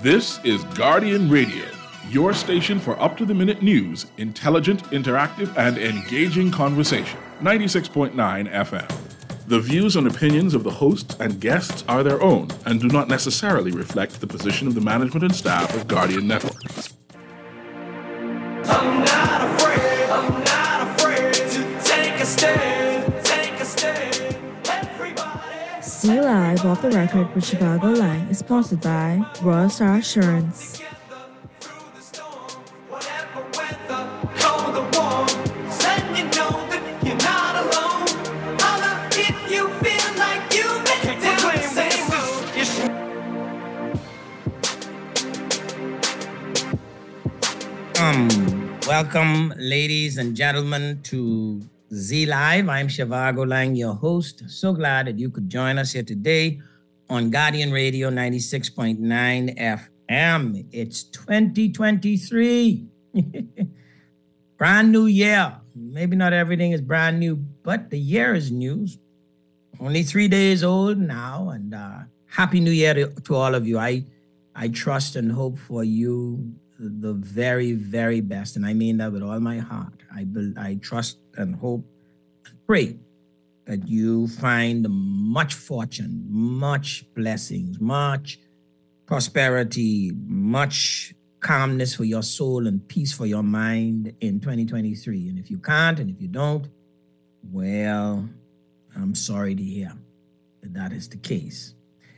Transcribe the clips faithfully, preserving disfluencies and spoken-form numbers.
This is Guardian Radio, your station for up-to-the-minute news, intelligent, interactive, and engaging conversation. ninety-six point nine F M. The views and opinions of the hosts and guests are their own and do not necessarily reflect the position of the management and staff of Guardian Network. I'm not afraid, I'm not afraid to take a stand, take a stand. Everybody. See Live Off the Record with Chicago Lang is sponsored by Royal Star Assurance. Um, welcome, ladies and gentlemen, to Z Live. I'm Shivago Lang, your host. So glad that you could join us here today on Guardian Radio ninety-six point nine F M. It's twenty twenty-three. Brand new year. Maybe not everything is brand new, but the year is new. Only three days old now, and uh, Happy New Year to, to all of you. I, I trust and hope for you the very, very best. And I mean that with all my heart. I be, I trust and hope and pray that you find much fortune, much blessings, much prosperity, much calmness for your soul and peace for your mind in twenty twenty-three. And if you can't, and if you don't, well, I'm sorry to hear that that is the case.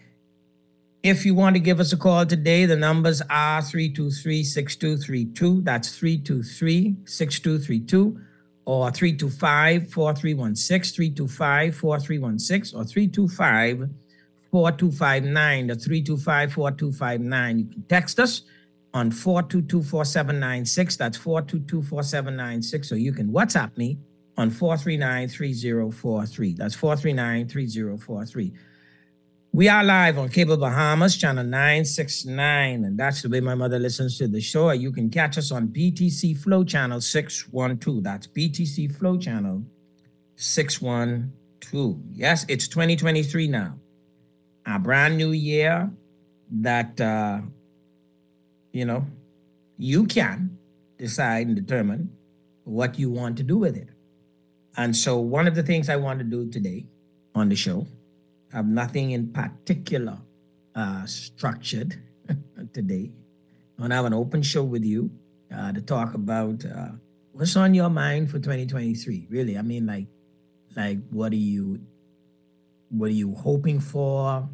If you want to give us a call today, the numbers are three two three, six two three two. That's three two three, six two three two, or three two five, four three one six, three two five, four three one six, or three two five, four two five nine. The three two five, four two five nine. You can text us on four two two, four seven nine six. That's four two two, four seven nine six. Or you can WhatsApp me on four three nine, three zero four three. That's four three nine, three zero four three. We are live on Cable Bahamas, channel nine sixty-nine, and that's the way my mother listens to the show. You can catch us on B T C Flow channel six one two. That's B T C Flow channel six one two. Yes, it's twenty twenty-three now. A brand new year that, uh, you know, you can decide and determine what you want to do with it. And so one of the things I want to do today on the show, I have nothing in particular uh, structured today. I want to have an open show with you uh, to talk about uh, what's on your mind for twenty twenty-three. Really, I mean, like, like what are you, what are you hoping for?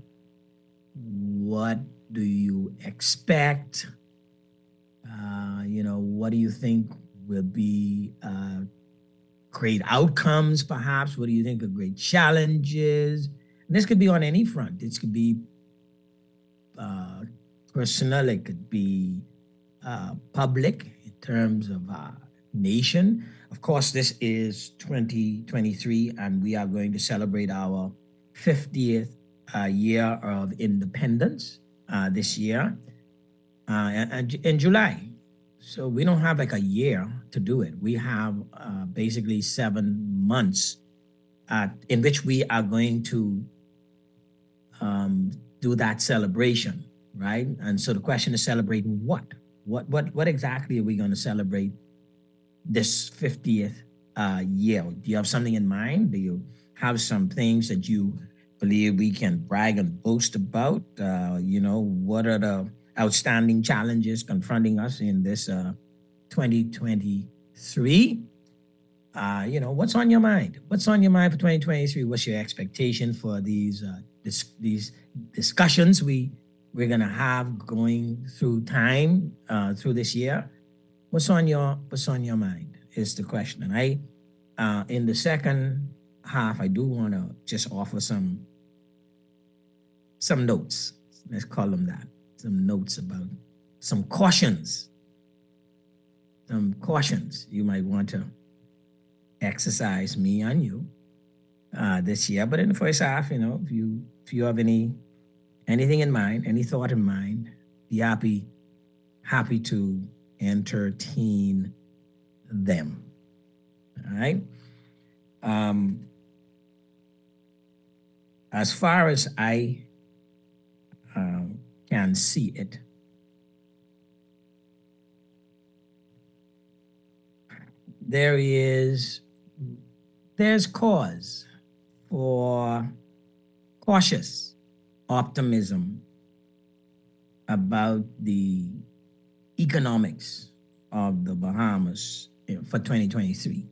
What do you expect? Uh, you know, what do you think will be uh, great outcomes? Perhaps, what do you think are great challenges? This could be on any front. This could be uh, personal. It could be uh, public in terms of our nation. Of course, this is twenty twenty-three, and we are going to celebrate our fiftieth uh, year of independence uh, this year uh, and in July. So we don't have like a year to do it. We have uh, basically seven months uh, in which we are going to Um, do that celebration, right? And so the question is, celebrating what? What what what exactly are we going to celebrate this fiftieth uh, year? Do you have something in mind? Do you have some things that you believe we can brag and boast about? Uh, you know, what are the outstanding challenges confronting us in this uh, twenty twenty-three? Uh, you know, what's on your mind? What's on your mind for twenty twenty-three? What's your expectation for these uh, this, these discussions we we're gonna have going through time uh, through this year? What's on your What's on your mind is the question. And I, uh, in the second half, I do want to just offer some some notes. Let's call them that. Some notes about some cautions. Some cautions you might want to exercise me on you uh, this year. But in the first half, you know, if you if you have any anything in mind, any thought in mind, be happy, happy to entertain them. All right. Um, as far as I uh, can see it, there is there's cause for cautious optimism about the economics of the Bahamas for twenty twenty-three.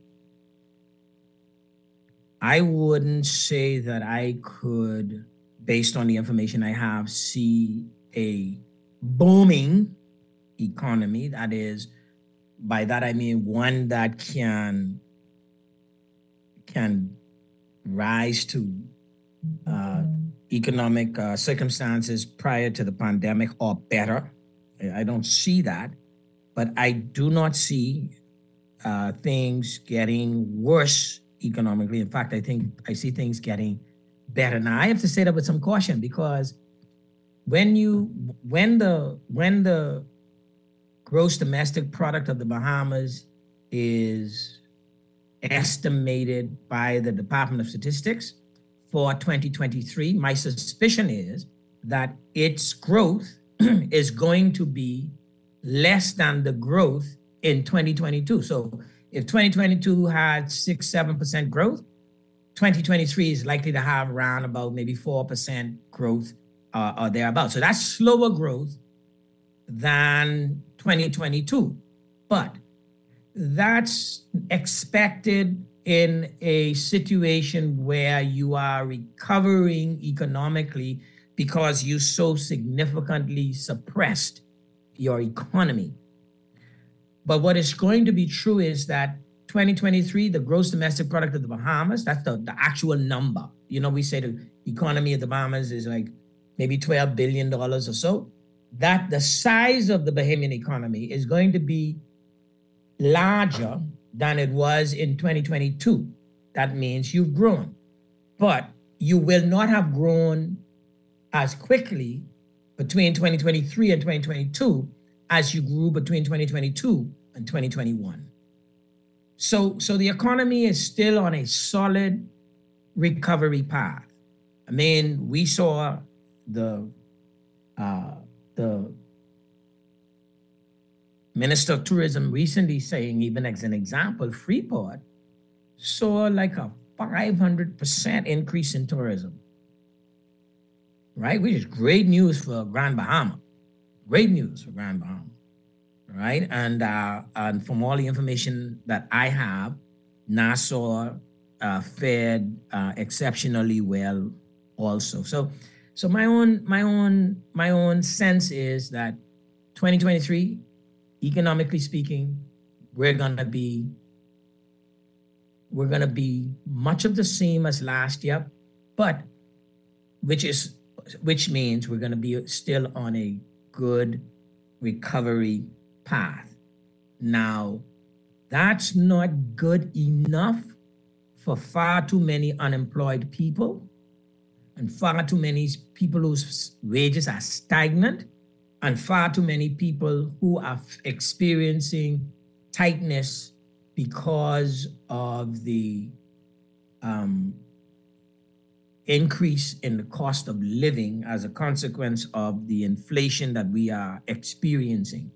I wouldn't say that I could, based on the information I have, see a booming economy. That is, by that I mean one that can can rise to uh, economic uh, circumstances prior to the pandemic or better. I don't see that, but I do not see uh, things getting worse economically. In fact, I think I see things getting better. Now, I have to say that with some caution, because when you when the when the gross domestic product of the Bahamas is estimated by the Department of Statistics for twenty twenty-three, my suspicion is that its growth is going to be less than the growth in twenty twenty-two. So if twenty twenty-two had six, seven percent growth, twenty twenty-three is likely to have around about maybe four percent growth uh, or thereabouts. So that's slower growth than twenty twenty-two. But that's expected in a situation where you are recovering economically because you so significantly suppressed your economy. But what is going to be true is that twenty twenty-three, the gross domestic product of the Bahamas, that's the, the actual number. You know, we say the economy of the Bahamas is like maybe twelve billion dollars or so. That the size of the Bahamian economy is going to be larger than it was in twenty twenty-two. That means you've grown, but you will not have grown as quickly between twenty twenty-three and twenty twenty-two as you grew between twenty twenty-two and twenty twenty-one. So, so the economy is still on a solid recovery path. I mean, we saw the uh, the Minister of Tourism recently saying, even as an example, Freeport saw like a five hundred percent increase in tourism, right? Which is great news for Grand Bahama. Great news for Grand Bahama, right? And uh, and from all the information that I have, Nassau uh, fared uh, exceptionally well also. So, so my own my own my own sense is that twenty twenty-three, economically speaking, we're gonna be we're gonna be much of the same as last year, but which is which means we're gonna be still on a good recovery path. Now, that's not good enough for far too many unemployed people and far too many people whose wages are stagnant and far too many people who are experiencing tightness because of the um, increase in the cost of living as a consequence of the inflation that we are experiencing.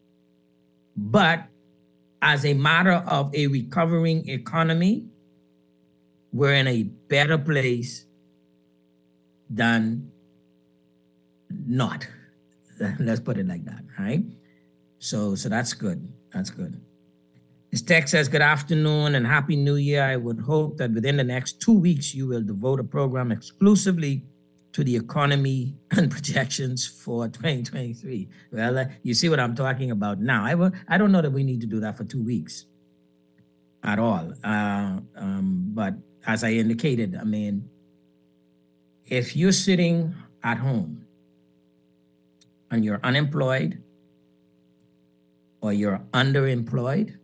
But as a matter of a recovering economy, we're in a better place than not. Let's put it like that, right? So, so that's good. That's good. This text says, good afternoon and happy new year. I would hope that within the next two weeks, you will devote a program exclusively to the economy and projections for twenty twenty-three. Well, uh, you see what I'm talking about now. I, will, I don't know that we need to do that for two weeks at all. Uh, um, but as I indicated, I mean, if you're sitting at home and you're unemployed or you're underemployed,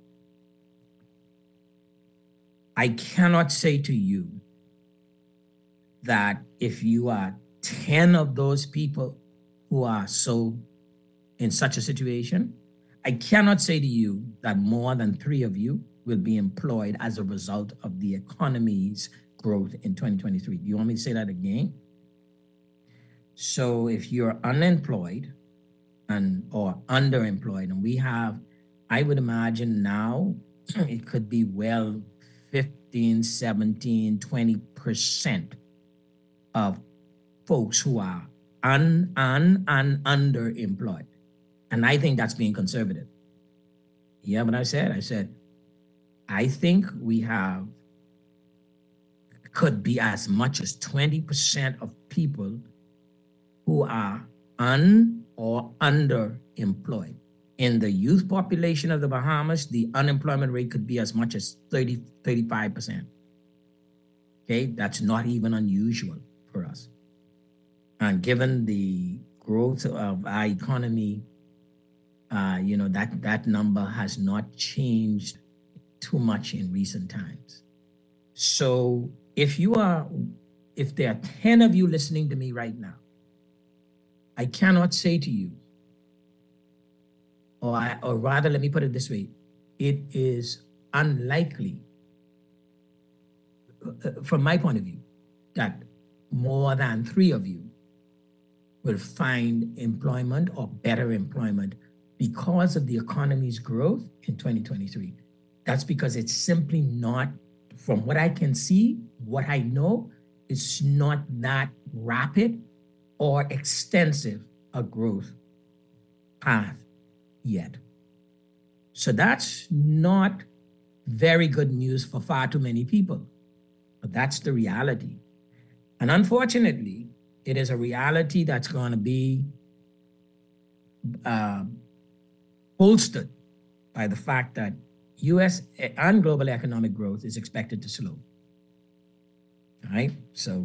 I cannot say to you that if you are ten of those people who are so in such a situation, I cannot say to you that more than three of you will be employed as a result of the economy's growth in twenty twenty-three. Do you want me to say that again? So if you're unemployed and or underemployed, and we have, I would imagine now it could be well fifteen, seventeen, twenty percent of folks who are un, un, and underemployed. And I think that's being conservative. Yeah, but I said, I said, I think we have, could be as much as twenty percent of people who are un or underemployed. In the youth population of the Bahamas, the unemployment rate could be as much as thirty, thirty-five percent. Okay, that's not even unusual for us. And given the growth of our economy, uh, you know, that, that number has not changed too much in recent times. So if you are, if there are ten of you listening to me right now, I cannot say to you, or, I, or rather, let me put it this way, it is unlikely, uh, from my point of view, that more than three of you will find employment or better employment because of the economy's growth in twenty twenty-three. That's because it's simply not, from what I can see, what I know, it's not that rapid or extensive a growth path yet. So that's not very good news for far too many people, but that's the reality. And unfortunately, it is a reality that's going to be uh, bolstered by the fact that U S and global economic growth is expected to slow. All right, so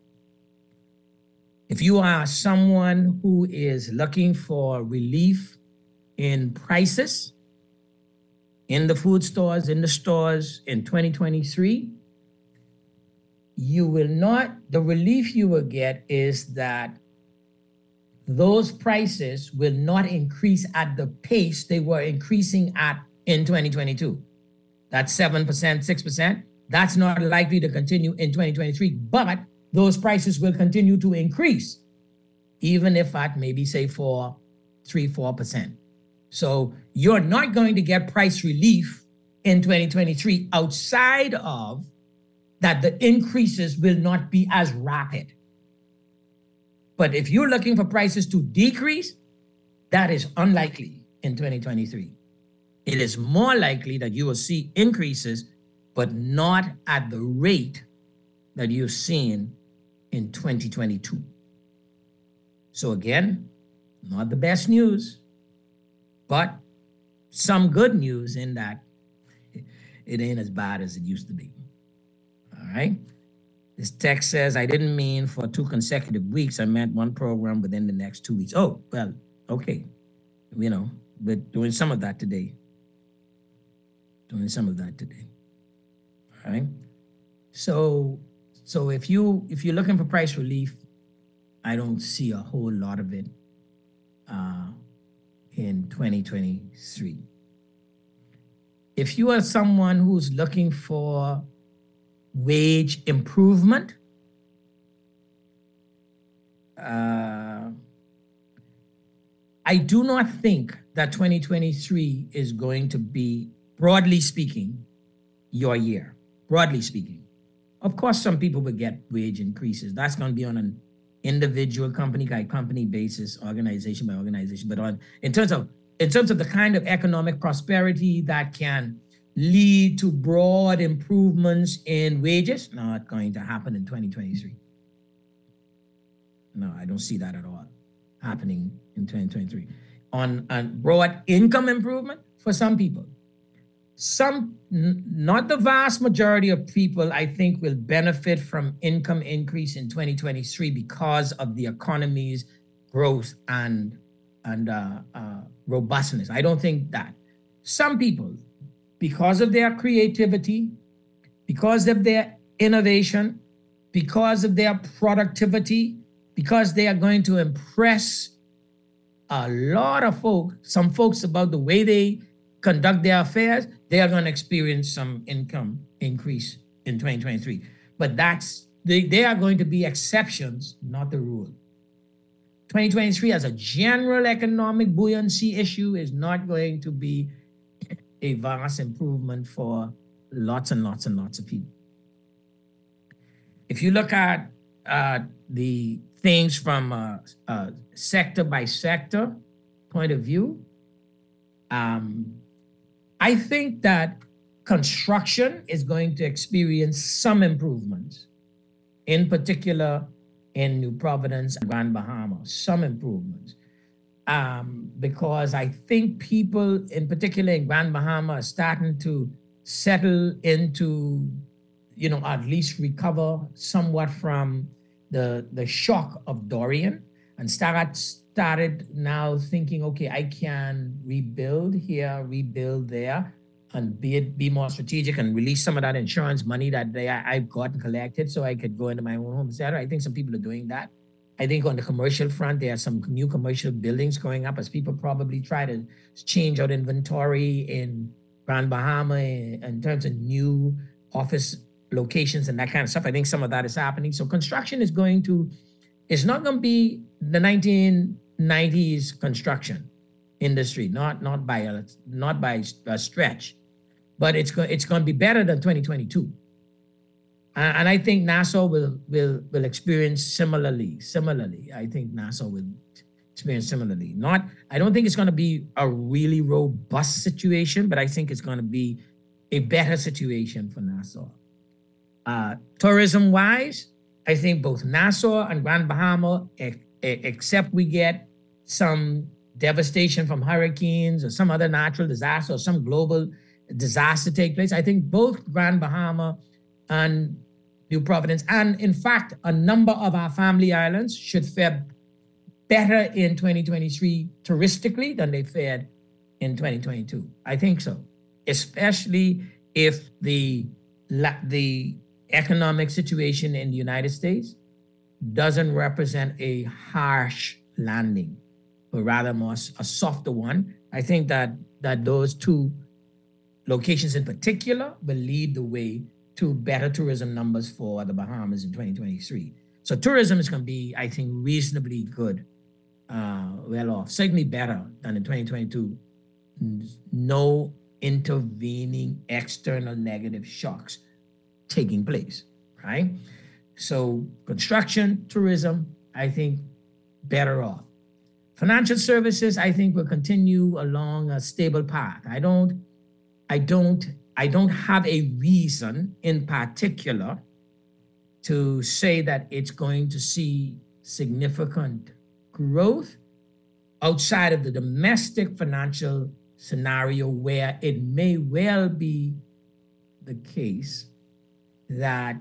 if you are someone who is looking for relief in prices, in the food stores, in the stores in twenty twenty-three, you will not, the relief you will get is that those prices will not increase at the pace they were increasing at in twenty twenty-two. That's seven percent, six percent. That's not likely to continue in twenty twenty-three, but those prices will continue to increase, even if at maybe say for three, four percent. So you're not going to get price relief in twenty twenty-three outside of that the increases will not be as rapid. But if you're looking for prices to decrease, that is unlikely in twenty twenty-three. It is more likely that you will see increases, but not at the rate that you've seen in twenty twenty-two. So again, not the best news, but some good news in that it ain't as bad as it used to be. All right. This text says, I didn't mean for two consecutive weeks. I meant one program within the next two weeks. Oh, well, okay. You know, we're doing some of that today. Doing some of that today. All right. So, so if you if you're looking for price relief, I don't see a whole lot of it uh, in twenty twenty-three. If you are someone who's looking for wage improvement, uh, I do not think that twenty twenty-three is going to be, broadly speaking, your year. Broadly speaking. Of course, some people will get wage increases. That's going to be on an individual company by company basis, organization by organization. But on in terms of in terms of the kind of economic prosperity that can lead to broad improvements in wages, not going to happen in twenty twenty-three. No, I don't see that at all happening in twenty twenty-three. On, on broad income improvement for some people. Some, n- not the vast majority of people, I think, will benefit from income increase in twenty twenty-three because of the economy's growth and, and uh, uh, robustness. I don't think that. Some people, because of their creativity, because of their innovation, because of their productivity, because they are going to impress a lot of folks, some folks about the way they conduct their affairs, they are going to experience some income increase in twenty twenty-three. But that's, they, they are going to be exceptions, not the rule. twenty twenty-three as a general economic buoyancy issue is not going to be a vast improvement for lots and lots and lots of people. If you look at uh, the things from a, a sector by sector point of view, um, I think that construction is going to experience some improvements, in particular in New Providence and Grand Bahama, some improvements. Um, because I think people, in particular in Grand Bahama, are starting to settle into, you know, at least recover somewhat from the, the shock of Dorian, and start, started now thinking, okay, I can rebuild here, rebuild there, and be it, be more strategic and release some of that insurance money that they, I've gotten collected so I could go into my own home, et cetera. I think some people are doing that. I think on the commercial front, there are some new commercial buildings going up as people probably try to change out inventory in Grand Bahama in, in terms of new office locations and that kind of stuff. I think some of that is happening. So construction is going to, it's not going to be the nineteen nineties construction industry, not not by a not by a stretch, but it's going it's going to be better than twenty twenty-two. And, and I think Nassau will will will experience similarly. Similarly, I think Nassau will experience similarly. Not, I don't think it's going to be a really robust situation, but I think it's going to be a better situation for Nassau. Uh, tourism-wise, I think both Nassau and Grand Bahama, ex- except we get some devastation from hurricanes or some other natural disaster or some global disaster take place, I think both Grand Bahama and New Providence, and in fact, a number of our family islands should fare better in twenty twenty-three touristically than they fared in twenty twenty-two. I think so, especially if the the economic situation in the United States doesn't represent a harsh landing, but rather more a softer one. I think that that those two locations in particular will lead the way to better tourism numbers for the Bahamas in twenty twenty-three. So tourism is going to be, I think, reasonably good, uh, well off, certainly better than in twenty twenty-two. No intervening external negative shocks taking place, right? So construction, tourism, I think better off. Financial services, I think, will continue along a stable path. I don't, I don't, I don't have a reason in particular to say that it's going to see significant growth outside of the domestic financial scenario, where it may well be the case that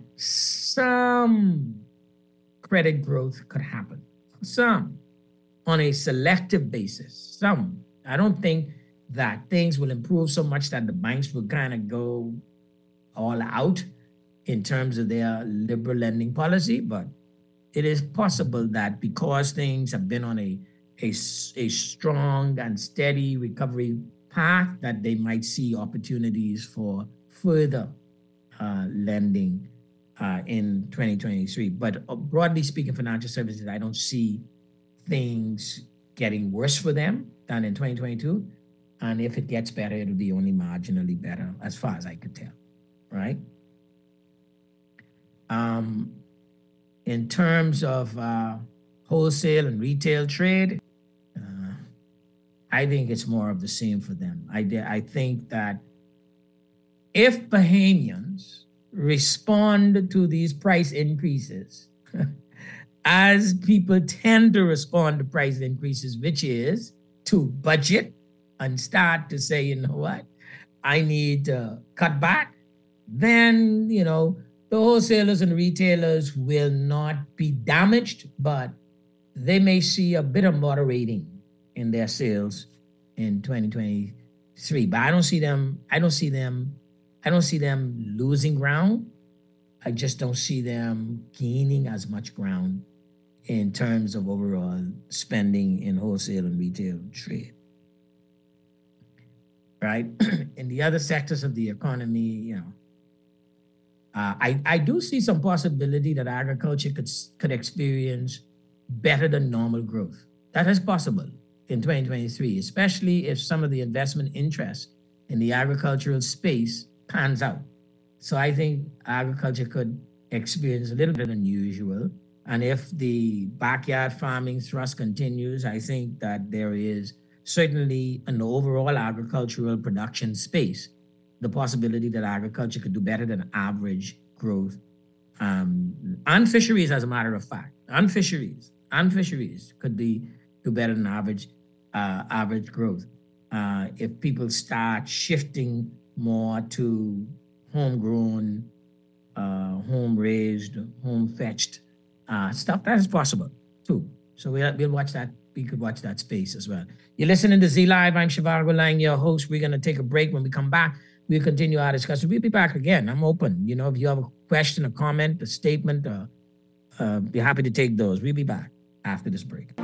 some credit growth could happen. Some, on a selective basis, some. I don't think that things will improve so much that the banks will kind of go all out in terms of their liberal lending policy, but it is possible that because things have been on a, a, a strong and steady recovery path, that they might see opportunities for further uh, lending uh, in twenty twenty-three. But broadly speaking, financial services, I don't see things getting worse for them than in twenty twenty-two. And if it gets better, it'll be only marginally better as far as I could tell, right? Um, in terms of uh, wholesale and retail trade, uh, I think it's more of the same for them. I, I think that if Bahamians respond to these price increases, as people tend to respond to price increases, which is to budget and start to say, you know what, I need to cut back, then, you know, the wholesalers and retailers will not be damaged, but they may see a bit of moderating in their sales in twenty twenty-three. But I don't see them, I don't see them, I don't see them losing ground. I just don't see them gaining as much ground in terms of overall spending in wholesale and retail trade. Right? In the other sectors of the economy, you know, uh, I, I do see some possibility that agriculture could, could experience better than normal growth. That is possible in twenty twenty-three, especially if some of the investment interest in the agricultural space pans out. So I think agriculture could experience a little bit unusual. And if the backyard farming thrust continues, I think that there is certainly an overall agricultural production space, the possibility that agriculture could do better than average growth. Um, and fisheries, as a matter of fact, and fisheries, and fisheries could be do better than average uh, average growth. Uh, if people start shifting more to homegrown, uh, home-raised, home-fetched uh, stuff, that is possible too. So we'll, we'll watch that. We could watch that space as well. You're listening to Z Live. I'm Shivago Lang, your host. We're going to take a break. When we come back, we'll continue our discussion. We'll be back again. I'm open. You know, if you have a question, a comment, a statement, uh, uh, be happy to take those. We'll be back after this break.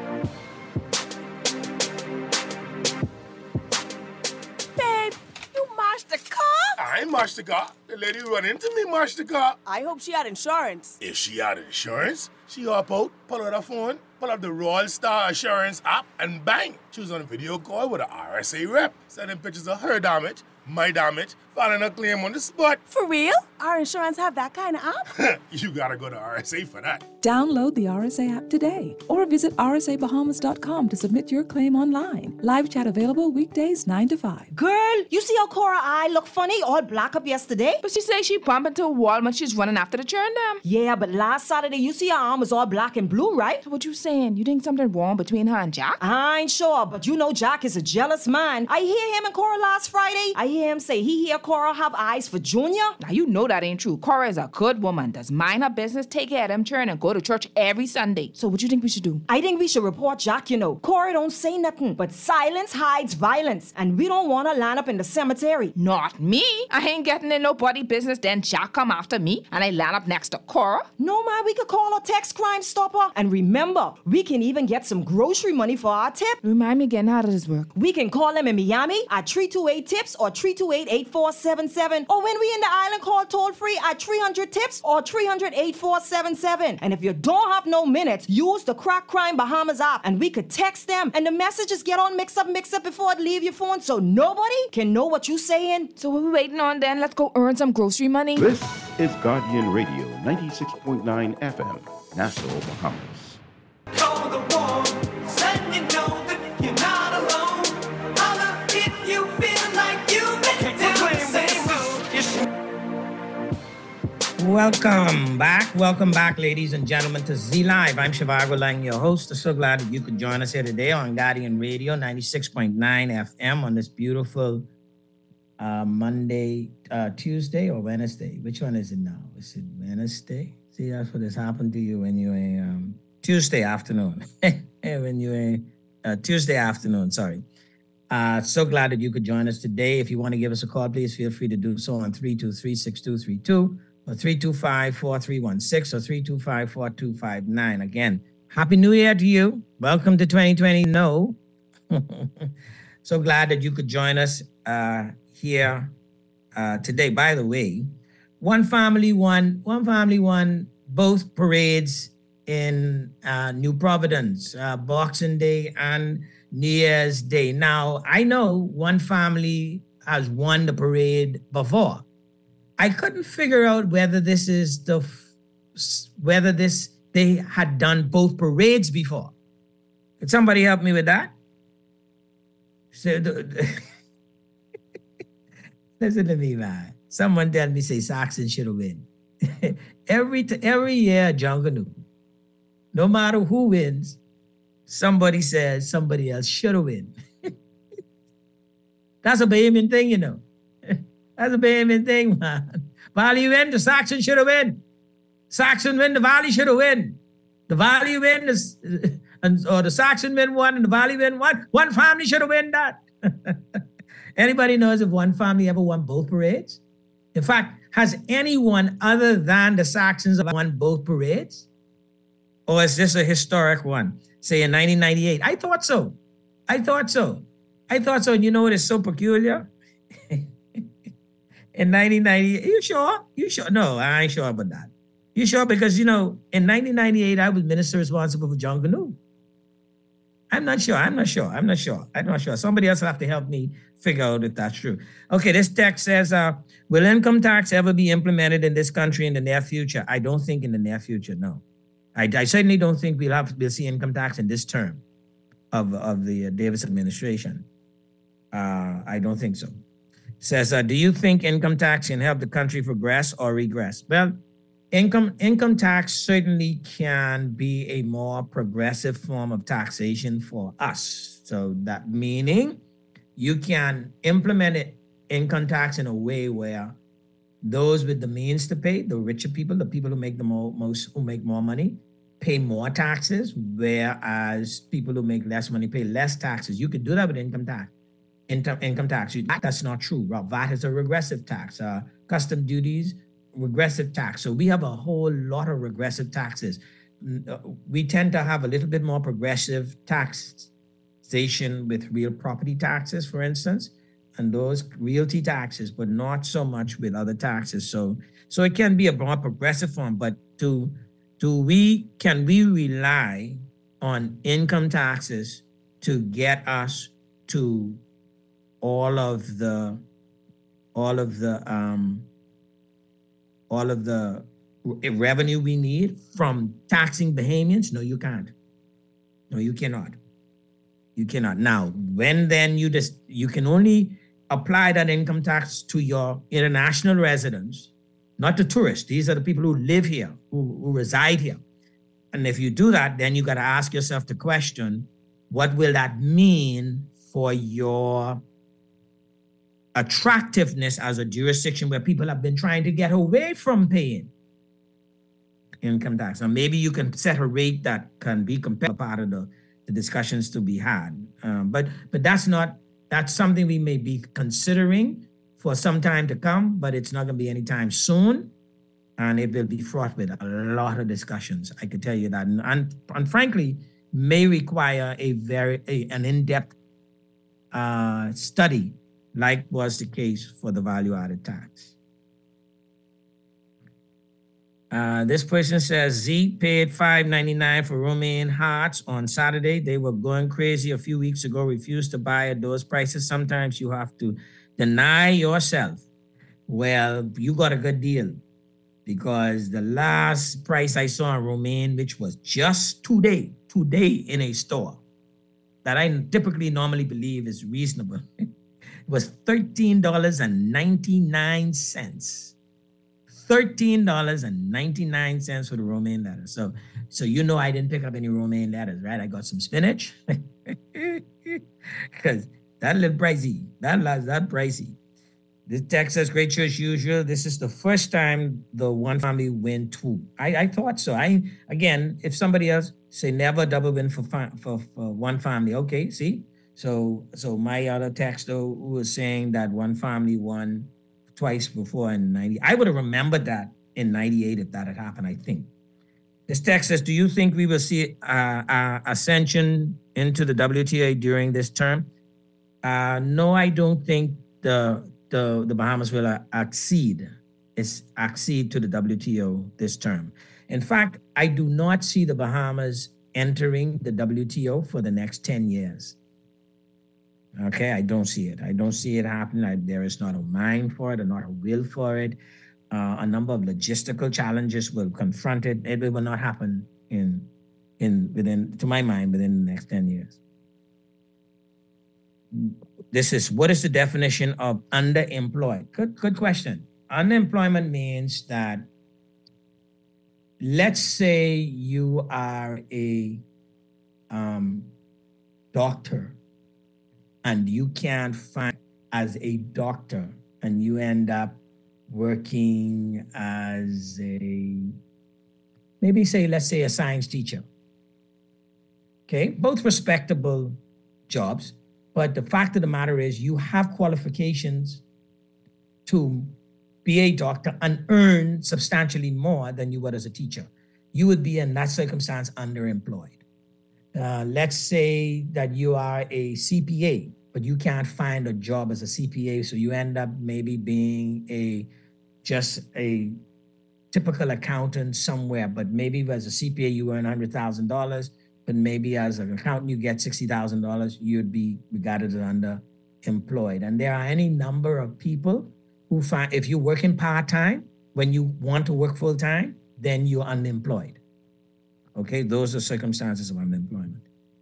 Babe, you mashed the car? I ain't mashed the car. The lady who run into me mashed the car. I hope she had insurance. If she had insurance, she hop out, pull out her phone, pull up the Royal Star Assurance app, and bang, she was on a video call with an R S A rep, sending pictures of her damage, my damage, filing a claim on the spot. For real? Our insurance have that kind of app? You gotta go to R S A for that. Download the R S A app today or visit r s a bahamas dot com to submit your claim online. Live chat available weekdays nine to five. Girl, you see how Cora eye look funny, all black up yesterday? But she said she bumped into a wall when she's running after the churn dam. Yeah, but last Saturday you see her arm was all black and blue, right? So what you saying? You think something wrong between her and Jack? I ain't sure, but you know Jack is a jealous man. I hear him and Cora last Friday. I hear him say he hear Cora have eyes for Junior. Now you know that ain't true. Cora is a good woman, does mind her business, take care of them churn, and go to church every Sunday. So what you think we should do? I think we should report Jack, you know. Cora don't say nothing, but silence hides violence, and we don't want to line up in the cemetery. Not me. I ain't getting in nobody business, then Jack come after me, and I line up next to Cora. No, man, we could call a text Crime Stopper. And remember, we can even get some grocery money for our tip. Remind me again, how does this work? We can call them in Miami at three two eight tips or three two eight, eight four seven seven. Or when we in the island, call toll free at three hundred tips or three hundred, eight four seven seven. And if you don't have no minutes, use the Crack Crime Bahamas app and we could text them and the messages get on mix up, mix up before it leave your phone so nobody can know what you saying. So what we waiting on then? Let's go earn some grocery money. This is Guardian Radio, ninety-six point nine F M, Nassau, Bahamas. Call the one, letting you know that you're not alone. Holla if you feel like you've been down the same road. Welcome back. Welcome back, ladies and gentlemen, to Z Live. I'm Shivago Lang, your host. I'm so glad that you could join us here today on Guardian Radio, ninety-six point nine F M on this beautiful uh, Monday, uh, Tuesday, or Wednesday. Which one is it now? Is it Wednesday? See, that's what has happened to you when you're a um, Tuesday afternoon. when you're a uh, Tuesday afternoon, sorry. Uh, so glad that you could join us today. If you want to give us a call, please feel free to do so on three two three, six two three two or three two five, four three one six or three two five, four two five nine. Again, Happy New Year to you. Welcome to twenty twenty. No. So glad that you could join us uh, here uh, today. By the way, one family won, one family won both parades in uh, New Providence, uh, Boxing Day and New Year's Day. Now, I know one family has won the parade before. I couldn't figure out whether this is the, f- whether this, they had done both parades before. Could somebody help me with that? So, the, listen to me, man. Someone tell me, say, Saxon should have win. every, t- every year, John Canoe, no matter who wins, somebody says somebody else should have win. That's a Bahamian thing, you know. That's a Bahamian thing, man. Valley win, the Saxon should have win. Saxon win, the Valley should have win. The Valley win, the, and, or the Saxon win one, and the Valley win one. One family should have win that. Anybody knows if one family ever won both parades? In fact, has anyone other than the Saxons won both parades? Or is this a historic one? Say in nineteen ninety-eight. I thought so. I thought so. I thought so. And you know what is so peculiar? In nineteen ninety-eight, you sure? You sure? No, I ain't sure about that. You sure? Because, you know, in nineteen ninety-eight, I was minister responsible for John Canoe. I'm not sure. I'm not sure. I'm not sure. I'm not sure. Somebody else will have to help me figure out if that's true. Okay, this text says, uh, will income tax ever be implemented in this country in the near future? I don't think in the near future, no. I, I certainly don't think we'll have we'll see income tax in this term of, of the uh, Davis administration. Uh, I don't think so. Says, uh, do you think income tax can help the country progress or regress? Well, income income tax certainly can be a more progressive form of taxation for us. So that meaning you can implement it, income tax in a way where those with the means to pay, the richer people, the people who make the mo- most, who make more money, pay more taxes, whereas people who make less money pay less taxes. You could do that with income tax. Income, income tax. That's not true. V A T is a regressive tax. Uh, custom duties, regressive tax. So we have a whole lot of regressive taxes. We tend to have a little bit more progressive taxation with real property taxes, for instance, and those realty taxes, but not so much with other taxes. So, so it can be a more progressive form. But to, do we can we rely on income taxes to get us to all of the all of the um, all of the revenue we need from taxing Bahamians? No, you can't. No, you cannot. You cannot. Now, when then you just you can only apply that income tax to your international residents, not to tourists. These are the people who live here, who, who reside here. And if you do that, then you got to ask yourself the question, what will that mean for your attractiveness as a jurisdiction where people have been trying to get away from paying income tax? Now, maybe you can set a rate that can be compared part of the, the discussions to be had. Um, but but that's not, that's something we may be considering for some time to come, but it's not going to be anytime soon. And it will be fraught with a lot of discussions. I can tell you that. And, and, and frankly, may require a very a, an in-depth uh, study, like was the case for the value-added tax. Uh, this person says, Z paid five ninety-nine for romaine hearts on Saturday. They were going crazy a few weeks ago, refused to buy at those prices. Sometimes you have to deny yourself. Well, you got a good deal, because the last price I saw on romaine, which was just today, today in a store, that I typically normally believe is reasonable, was thirteen dollars and ninety-nine cents. thirteen dollars and ninety-nine cents for the romaine lettuce. So, so you know I didn't pick up any romaine lettuce, right? I got some spinach, because that little pricey, that that pricey. This text says, great church usual. This is the first time the one family win two. I, I thought so. I again, if somebody else say never double win for for, for one family, okay, see. So so my other texter who was saying that one family won twice before in ninety. I would have remembered that in ninety-eight if that had happened, I think. This text says, do you think we will see uh, uh, ascension into the W T A during this term? Uh, no, I don't think the the, the Bahamas will uh, accede, is accede to the W T O this term. In fact, I do not see the Bahamas entering the W T O for the next ten years. Okay, I don't see it. I don't see it happening. I, there is not a mind for it or not a will for it. Uh, a number of logistical challenges will confront it. It will not happen in, in within, to my mind, within the next ten years. This is, what is the definition of underemployed? Good, good question. Unemployment means that, let's say you are a um, doctor and you can't find as a doctor and you end up working as a, maybe say, let's say a science teacher. Okay, both respectable jobs, but the fact of the matter is you have qualifications to be a doctor and earn substantially more than you would as a teacher. You would be in that circumstance underemployed. Uh, let's say that you are a C P A, but you can't find a job as a C P A, so you end up maybe being a just a typical accountant somewhere, but maybe as a C P A you earn one hundred thousand dollars, but maybe as an accountant, you get sixty thousand dollars, you'd be regarded as underemployed. And there are any number of people who find, if you're working part-time, when you want to work full-time, then you're unemployed. Okay, those are circumstances of unemployment.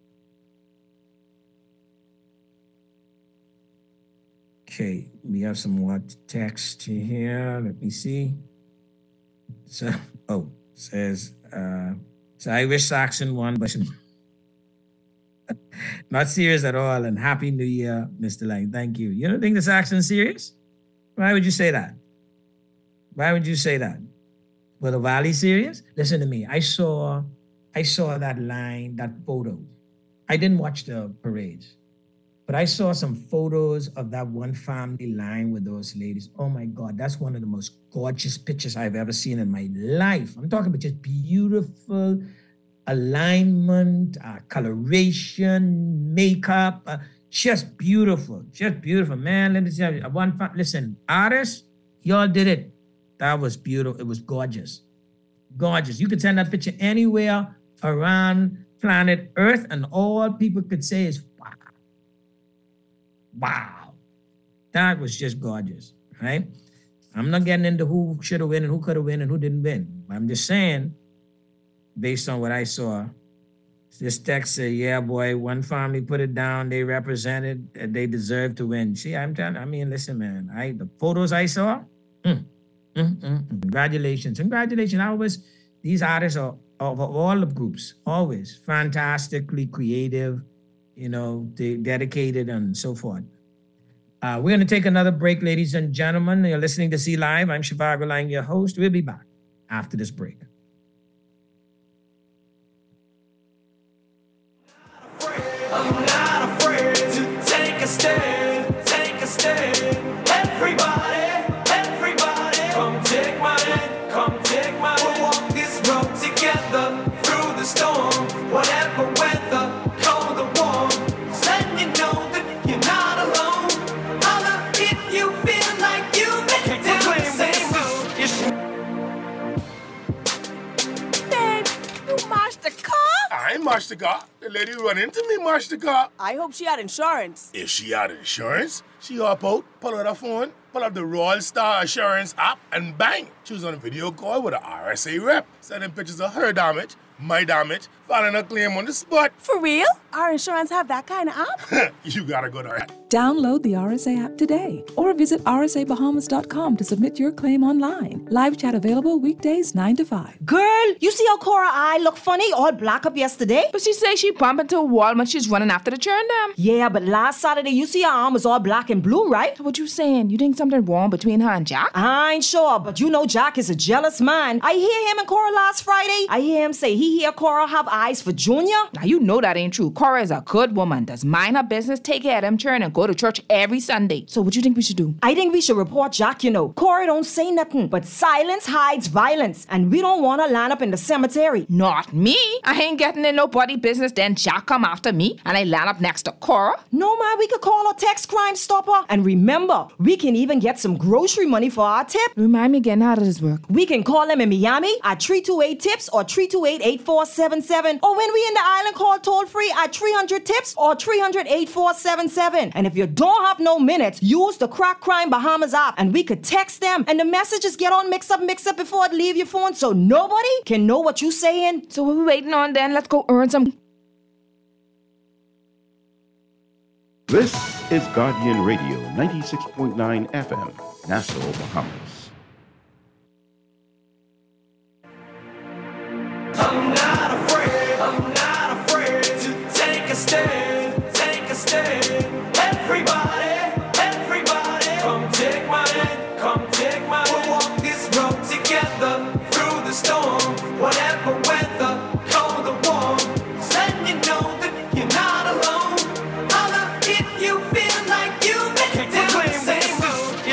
Okay, we have some more text here. Let me see. So, oh, says, uh, so Irish Saxon won, but not serious at all. And Happy New Year, Mister Lang. Thank you. You don't think the Saxon's serious? Why would you say that? Why would you say that? Were the Valley serious? Listen to me. I saw, I saw that line, that photo. I didn't watch the parades, but I saw some photos of that one family line with those ladies. Oh my God, that's one of the most gorgeous pictures I've ever seen in my life. I'm talking about just beautiful alignment, uh, coloration, makeup, uh, just beautiful, just beautiful. Man, let me tell you, one, fa- listen, artists, y'all did it. That was beautiful. It was gorgeous, gorgeous. You could send that picture anywhere around planet Earth and all people could say is, wow. Wow. That was just gorgeous, right? I'm not getting into who should have won and who could have won and who didn't win. I'm just saying, based on what I saw, this text said, yeah, boy, one family put it down. They represented, uh, they deserve to win. See, I'm trying, I mean, listen, man, I the photos I saw, mm, mm, mm, mm. Congratulations. Congratulations. I always, these artists are of all the groups, always fantastically creative, you know, they dedicated and so forth. Uh, we're going to take another break, ladies and gentlemen. You're listening to See Live. I'm Shivago Lang, your host. We'll be back after this break. I'm not afraid to take a stand, take a stand. Everybody, everybody, come take my hand, come take my hand. We'll walk this road together through the storm, whatever weather, cold or warm. Let you know that you're not alone. Holla if you feel like you make it down the same road. Babe, you mashed the car? I ain't marched the car. The lady who run into me marched the car. I hope she had insurance. If she had insurance, she hop out, pull out her phone, pull up the Royal Star Assurance app, and bang, she was on a video call with an R S A rep, sending pictures of her damage, my damage, filing a claim on the spot. For real? Our insurance have that kind of app? You gotta go there. Download the R S A app today or visit R S A Bahamas dot com to submit your claim online. Live chat available weekdays nine to five. Girl, you see how Cora eye look funny, all black up yesterday? But she say she bumped into a wall when she's running after the churn dam. Yeah, but last Saturday you see her arm was all black and blue, right? What you saying? You think something wrong between her and Jack? I ain't sure, but you know Jack is a jealous man. I hear him and Cora last Friday. I hear him say he hear Cora have eyes for Junior. Now you know that ain't true. Cora is a good woman, does mind her business, take care of them churn, and go to church every Sunday. So what you think we should do? I think we should report Jack, you know. Cora don't say nothing, but silence hides violence, and we don't want to line up in the cemetery. Not me. I ain't getting in nobody business, then Jack come after me, and I land up next to Cora. No, man, we could call a text Crime Stopper. And remember, we can even get some grocery money for our tip. Remind me again, how does this work? We can call them in Miami at three two eight tips or three two eight, eight four seven seven. Or when we in the island, call toll free at three hundred tips or three hundred, eight four seven seven. And if you don't have no minutes, use the Crack Crime Bahamas app and we could text them and the messages get all mixed up, mixed up before it leave your phone so nobody can know what you saying. So what we waiting on then? Let's go earn some. This is Guardian Radio, ninety-six point nine F M, Nassau, Bahamas. I'm not afraid, I'm not afraid to take a stand, take a stand. Everybody, everybody, come take my hand, come take my hand. We'll walk this road together through the storm, whatever weather, cold or warm. Let you know that you're not alone. Holla if you feel like you make it down the same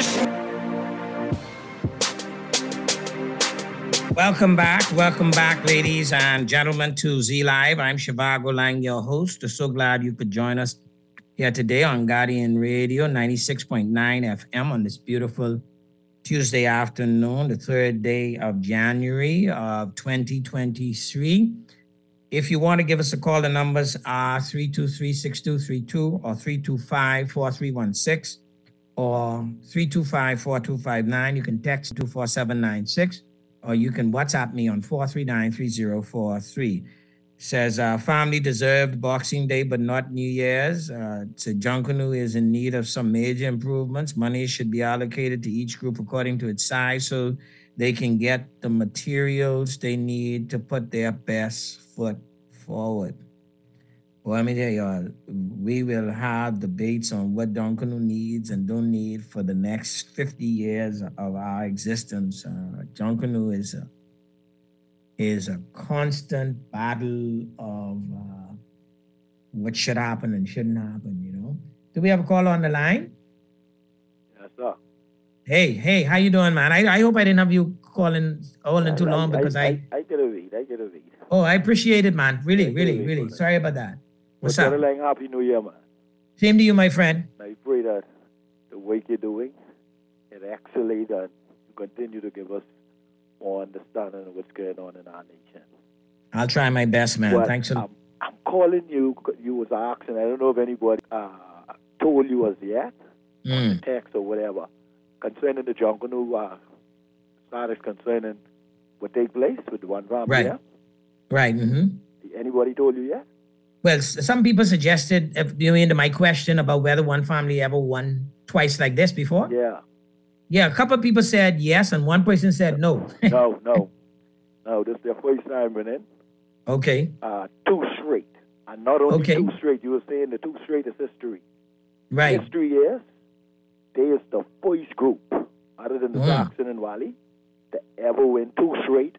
road. Welcome back, welcome back, ladies and gentlemen, to Z Live. I'm Shivago Lang, your host. So glad you could join us here today on Guardian Radio, ninety-six point nine F M on this beautiful Tuesday afternoon, the third day of January of twenty twenty-three. If you want to give us a call, the numbers are three two three, six two three two or three two five, four three one six or three two five, four two five nine. You can text two four seven nine six or you can WhatsApp me on four three nine, three zero four three. Says, uh, family deserved Boxing Day, but not New Year's. Uh, so Junkanoo is in need of some major improvements. Money should be allocated to each group according to its size so they can get the materials they need to put their best foot forward. Well, let me tell y'all, we will have debates on what Junkanoo needs and don't need for the next fifty years of our existence. Uh, Junkanoo is a is a constant battle of uh, what should happen and shouldn't happen, you know? Do we have a call on the line? Yes, sir. Hey, hey, how you doing, man? I, I hope I didn't have you calling holding too I, long I, because I, I... I get a read, I get a read. Oh, I appreciate it, man. Really, I really, really. Brother. Sorry about that. What's but up? Like, Happy New Year, man. Same to you, my friend. I pray that the work you're doing is excellent and you continue to give us more understanding of what's going on in our nation. I'll try my best, man. But Thanks a lot. I'm, I'm calling you. You was asking. I don't know if anybody uh, told you as yet, mm. text or whatever, concerning the Junkanoo, uh, status concerning what take place with the one family. Right. Yeah? Right. Mm-hmm. Anybody told you yet? Well, some people suggested, if you mean to my question about whether one family ever won twice like this before? Yeah. Yeah, a couple of people said yes, and one person said no. no, no. No, this is their first time winning. Okay. Uh, two straight. And not only okay. two straight, you were saying the two straight is history. Right. History is, they is the first group, other than the mm. Saxon and Wally, to ever win two straight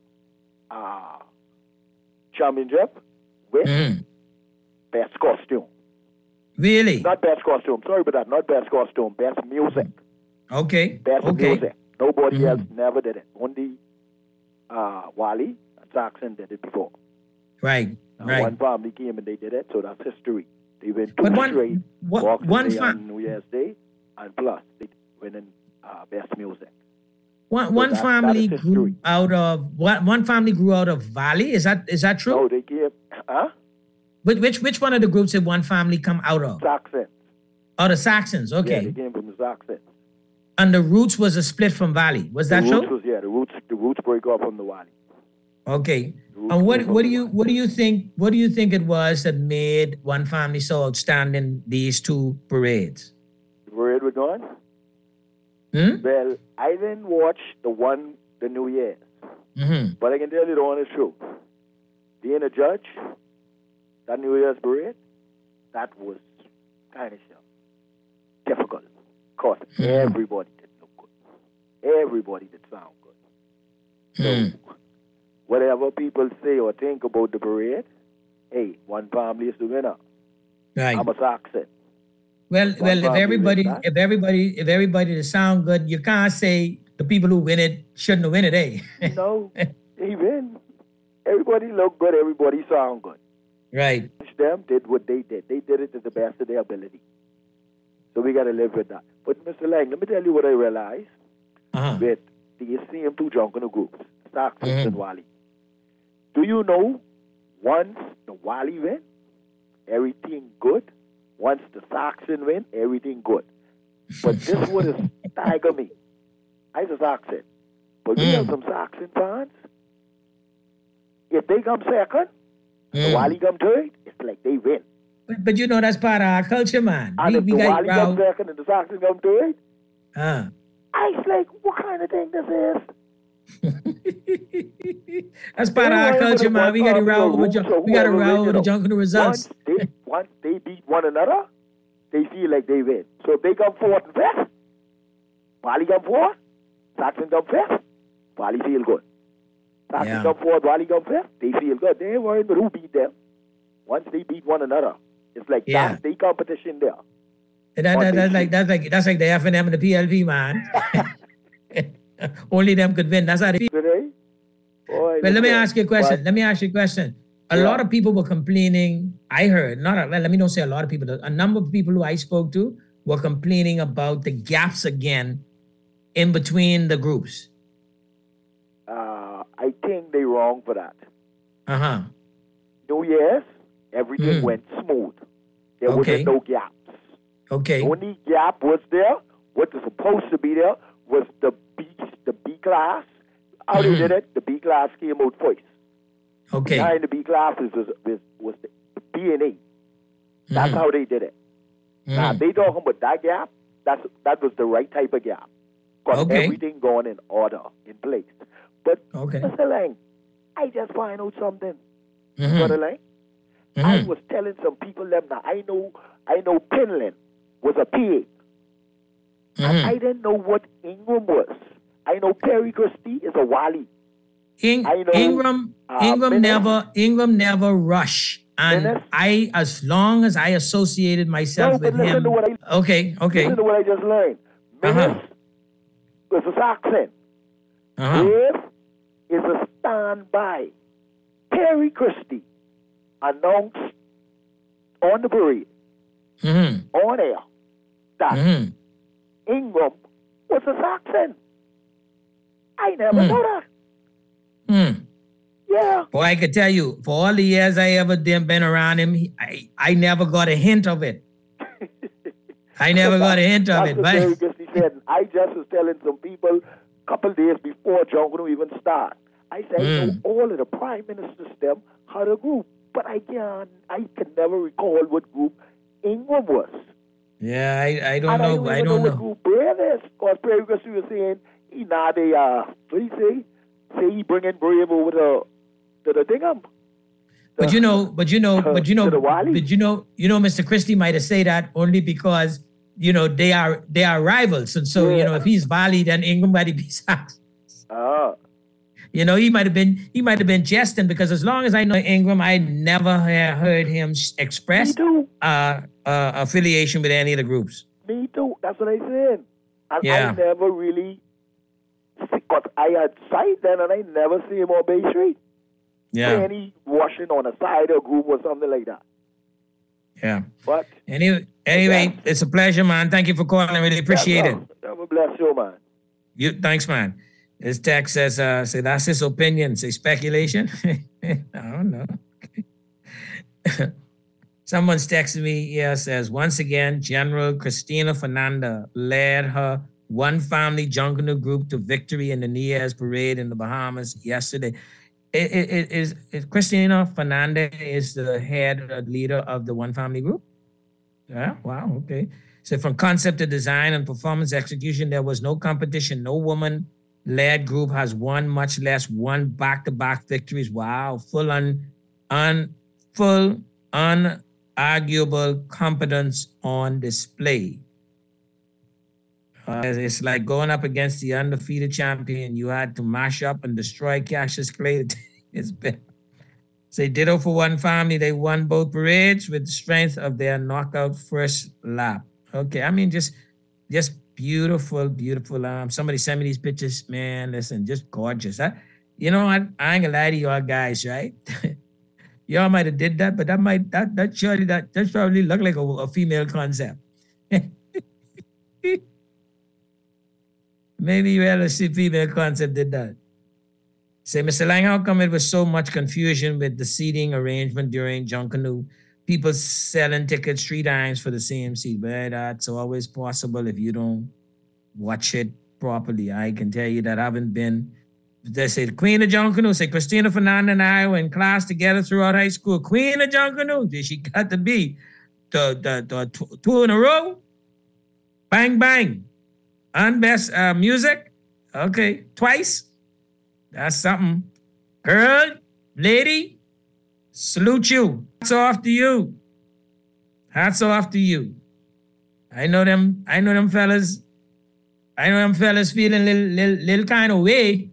uh, championship with mm. best costume. Really? Not best costume. Sorry about that. Not best costume. Best music. Okay. Best okay. music. Nobody mm. else never did it. Only uh, Wally and Saxon did it before. Right. Uh, right. One family came and they did it, so that's history. They win two but one, straight what, Boxing one Day fa- on New Year's Day, and plus they winning uh, best music. One so one that, family that grew out of what? One family grew out of Valley. Is that is that true? No, they gave. Huh? Which which which one of the groups did one family come out of? Saxons. Oh, the Saxons. Okay. Yeah, they came from the Saxons. And the Roots was a split from Valley. Was that the true? Roots was, yeah, the Roots the Roots break up from the Valley. Okay. And what what do you what do you think what do you think it was that made one family so outstanding these two parades? The parade we're going? Hmm? Well, I didn't watch the one the New Year's. Mm-hmm. But I can tell you the honest truth. Being a judge, that New Year's parade, that was kind of difficult. Because mm-hmm. everybody did look good. Everybody did sound good. So mm. whatever people say or think about the parade, hey, one family is the winner. Right. I'm a Saxon. Well, one well, if everybody, if everybody, if everybody to sound good, you can't say the people who win it shouldn't win it, eh? No, they win. Everybody looked good. Everybody sound good. Right. Them did what they did. They did it to the best of their ability. So we got to live with that. But Mister Lang, let me tell you what I realized uh-huh. with the same two Junkanoo groups, Saxons mm-hmm. and Wally. Do you know once the Wally win, everything good? Once the Saxon win, everything good. But this one is stagger me. I'm a Saxon. But we mm. have some Saxon fans. If they come second, mm. the Wally come third, it's like they win. But, but you know, that's part of our culture, man. And we, if we the got Wally come second and the Saxon come third, uh. I was like, what kind of thing this is? That's part of our culture, man. We got to row with the, we got to row with the Junkanoo results. Once they, once they beat one another, they feel like they win. So if they come fourth and fifth, Wally come fourth, Saxon come fifth, Wally feel good. Saxon yeah. come fourth, Wally come fifth, they feel good. They ain't worried about who beat them. Once they beat one another, it's like yeah. that's the competition there. That, that, that's like that's like that's like the F and M and the P L P, man. Only them could win. That's how they feel. Today? Boy, well, let me ask you a question. What? Let me ask you a question. A yeah. lot of people were complaining. I heard, not a, well, let me don't say a lot of people. A number of people who I spoke to were complaining about the gaps again in between the groups. Uh, I think they're wrong for that. Uh huh. New Year's, everything Mm. went smooth. There Okay. wasn't no gaps. Okay. The only gap was there, what was supposed to be there, was the B, the B class. How they Mhm. did it, the B class came out first. Okay. Behind the B classes was, was, was the B and A. That's Mhm. how they did it. Now, Mhm. they talking about that gap, that's, that was the right type of gap. Got Okay. everything going in order, in place. But, Okay. Mister Lang, I just find out something. Mhm. Brother Lang, I Mhm. was telling some people them now, I know, I know Pinland was a P A. And Mhm. I didn't know what Ingram was. I know Perry Christie is a Wally. In, I know, Ingram uh, Ingram Menace. never Ingram never rush. And Menace. I, as long as I associated myself No, but with listen him. to what I Okay, okay. listen to what I just learned. Menace Uh-huh. was a Saxon. Uh-huh. Brave is a standby. Perry Christie announced on the parade, Mm-hmm. on air, that Mm-hmm. Ingram was a Saxon. I never Hmm. knew that. Hmm. Yeah. Boy, I could tell you, for all the years I ever did been around him, he- I, I never got a hint of it. I never got a hint of That's it. what Perry But Christie said. And I just was telling some people a couple days before John Gunu even start. I said, I know Mm. all of the prime ministers them had a group, but I can't, I can never recall what group Ingram was. yeah, I, I don't and know. I don't I even don't know, know. what group Brave is. Because Perry Christie was saying, he now they, uh, what do you say? Say he bringing Brave over to, to the Dingham. But you know, but you know, but you know, to the Wally. but you know, you know, Mister Christie might have said that only because you know they are they are rivals, and so you Yeah. know if he's Valley, then Ingram might be Sax. Ah. You know, he might have been he might have been jesting because as long as I know Ingram, I never ha- heard him s- express uh, uh, affiliation with any of the groups. Me too. That's what I said. And Yeah. I never really, because I had sight then and I never see him on Bay Street. Yeah, Any washing on a side or group or something like that. yeah. But Anyway, anyway, it's a pleasure, man. Thank you for calling. I really appreciate it. have a bless you, man. You, thanks, man. His text says, uh, say that's his opinion. Say speculation. I don't know. Someone's texting me here, says, once again, General Christina Fernanda led her one family Junkanoo group to victory in the New Year's parade in the Bahamas yesterday. It, it, it is, is Christina Fernanda is the head uh, leader of the one family group? Yeah, wow, okay. So from concept to design and performance execution, there was no competition. No woman-led group has won, much less one back-to-back victories. Wow, full on, un, full unarguable competence on display. Uh, it's like going up against the undefeated champion. You had to mash up and destroy Cassius Clay. It's been. Say ditto for one family. They won both parades with the strength of their knockout first lap. Okay, I mean just, just beautiful, beautiful. Um, somebody sent me these pictures, man. Listen, just gorgeous. I, you know, I, I ain't gonna lie to y'all guys, right? Y'all might have did that, but that might that that surely that that surely look like a, a female concept. Maybe you had a female concept did that. Say, Mister Lang, how come it was so much confusion with the seating arrangement during Junkanoo? People selling tickets three times for the same seat. But that's always possible if you don't watch it properly. I can tell you that I haven't been. They say the Queen of Junkanoo. Say Christina Fernanda and I were in class together throughout high school. Queen of Junkanoo. She got to be the the, the two, two in a row. Bang bang. And best uh, music. Okay, twice. That's something. Girl, lady, salute you. Hats off to you. Hats off to you. I know them, I know them fellas. I know them fellas feeling a little, little, little kind of way.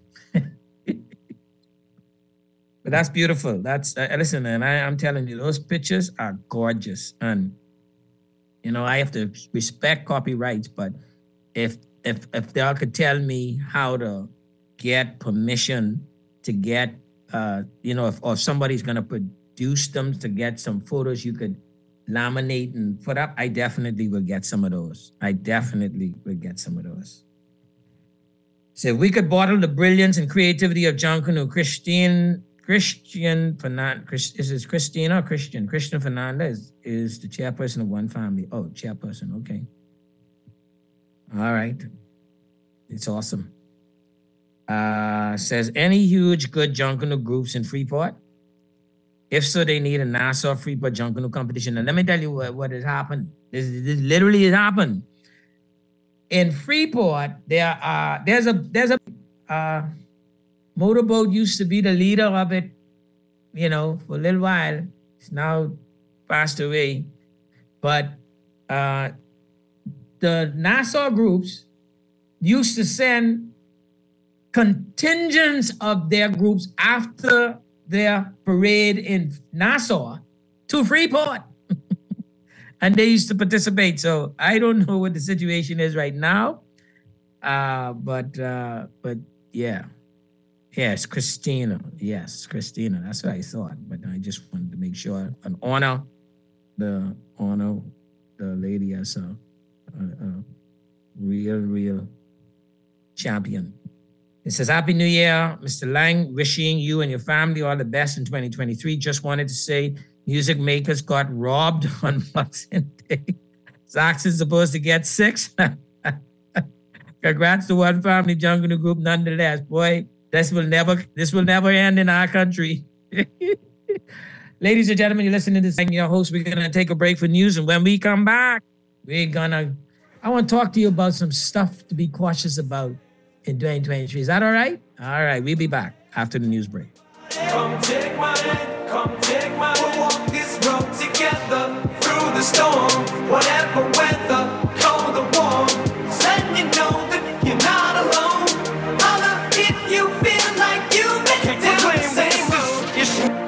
But that's beautiful. That's, uh, listen, and I, I'm telling you, those pictures are gorgeous. And, you know, I have to respect copyrights, but if if if y'all could tell me how to get permission to get, uh, you know, if or if somebody's gonna produce them to get some photos you could laminate and put up, I definitely will get some of those. I definitely will get some of those. So if we could bottle the brilliance and creativity of Junkanoo, Christine Christian Fernandez, Chris, is it Christina or Christian? Christian Fernandez is the chairperson of One Family. Oh, chairperson, okay. All right. It's awesome. Uh, says, any huge good Junkanoo groups in Freeport? If so, they need a Nassau Freeport Junkanoo competition. And let me tell you what, what has happened. This, this literally has happened. In Freeport, there are there's a there's a uh, motorboat used to be the leader of it, you know, for a little while. It's now passed away. But uh, the Nassau groups used to send contingents of their groups after their parade in Nassau to Freeport. And they used to participate. So I don't know what the situation is right now. Uh, but uh, but yeah. Yes, Christina. Yes, Christina. That's what I thought. But I just wanted to make sure and honor the honor the lady as a, a, a real, real champion. It says, Happy New Year, Mister Lang. Wishing you and your family all the best in twenty twenty-three. Just wanted to say, music makers got robbed on Boxing Day. Zax is supposed to get six. Congrats to One Family Junkanoo Group nonetheless. Boy, this will never this will never end in our country. Ladies and gentlemen, you're listening to this. Your host, we're gonna take a break for news, and when we come back, we're gonna I want to talk to you about some stuff to be cautious about in twenty twenty-three. Is that all right? All right, we'll be back after the news break. Come take my hand, come take my hand. We'll walk this road together through the storm. Whatever weather, cold or warm. Letting you know that you're not alone. Holla if you feel like you've been down the same road.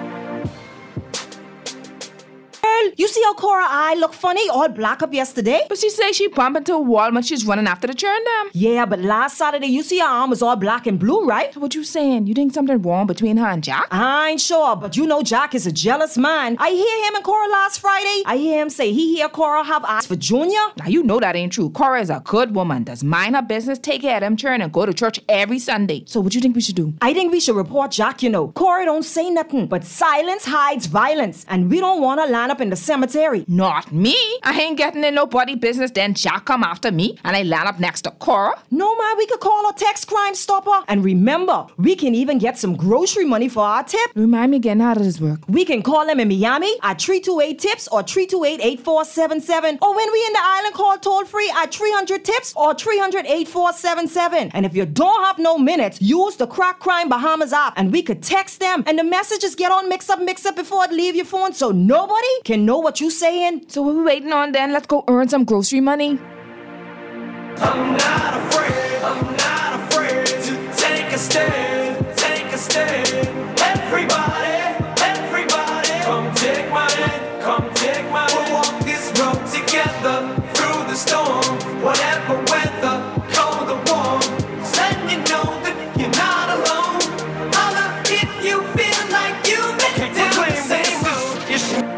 Girl, you see how Cora eye look funny, all black up yesterday? But she says she bumped into a wall when she's running after the churn dam. Yeah, but last Saturday, you see her arm was all black and blue, right? So what you saying? You think something wrong between her and Jack? I ain't sure, but you know Jack is a jealous man. I hear him and Cora last Friday. I hear him say he hear Cora have eyes for Junior. Now you know that ain't true. Cora is a good woman, does mind her business, take care of them churn, and go to church every Sunday. So what you think we should do? I think we should report Jack, you know. Cora don't say nothing, but silence hides violence, and we don't want to line up in the cemetery. Not me. I ain't getting in nobody business. Then Jack come after me and I land up next to Cora. No, man, we could call a text Crime Stopper. And remember, we can even get some grocery money for our tip. Remind me again, how does this work? We can call them in Miami at three two eight TIPS or three two eight, eight four seven seven. Or when we in the island, call toll free at three hundred TIPS or three hundred, eight four seven seven. And if you don't have no minutes, use the Crack Crime Bahamas app and we could text them and the messages get on mix up, mix up before it leave your phone so nobody can know what you saying. So what we waiting on then? Let's go earn some grocery money. I'm not afraid, I'm not afraid to take a stand, take a stand. Everybody, everybody, come take my hand, come take my hand. We'll walk this road together through the storm. Whatever weather, cold or warm. Letting you know that you're not alone. Holla if you feel like you've been down the same road.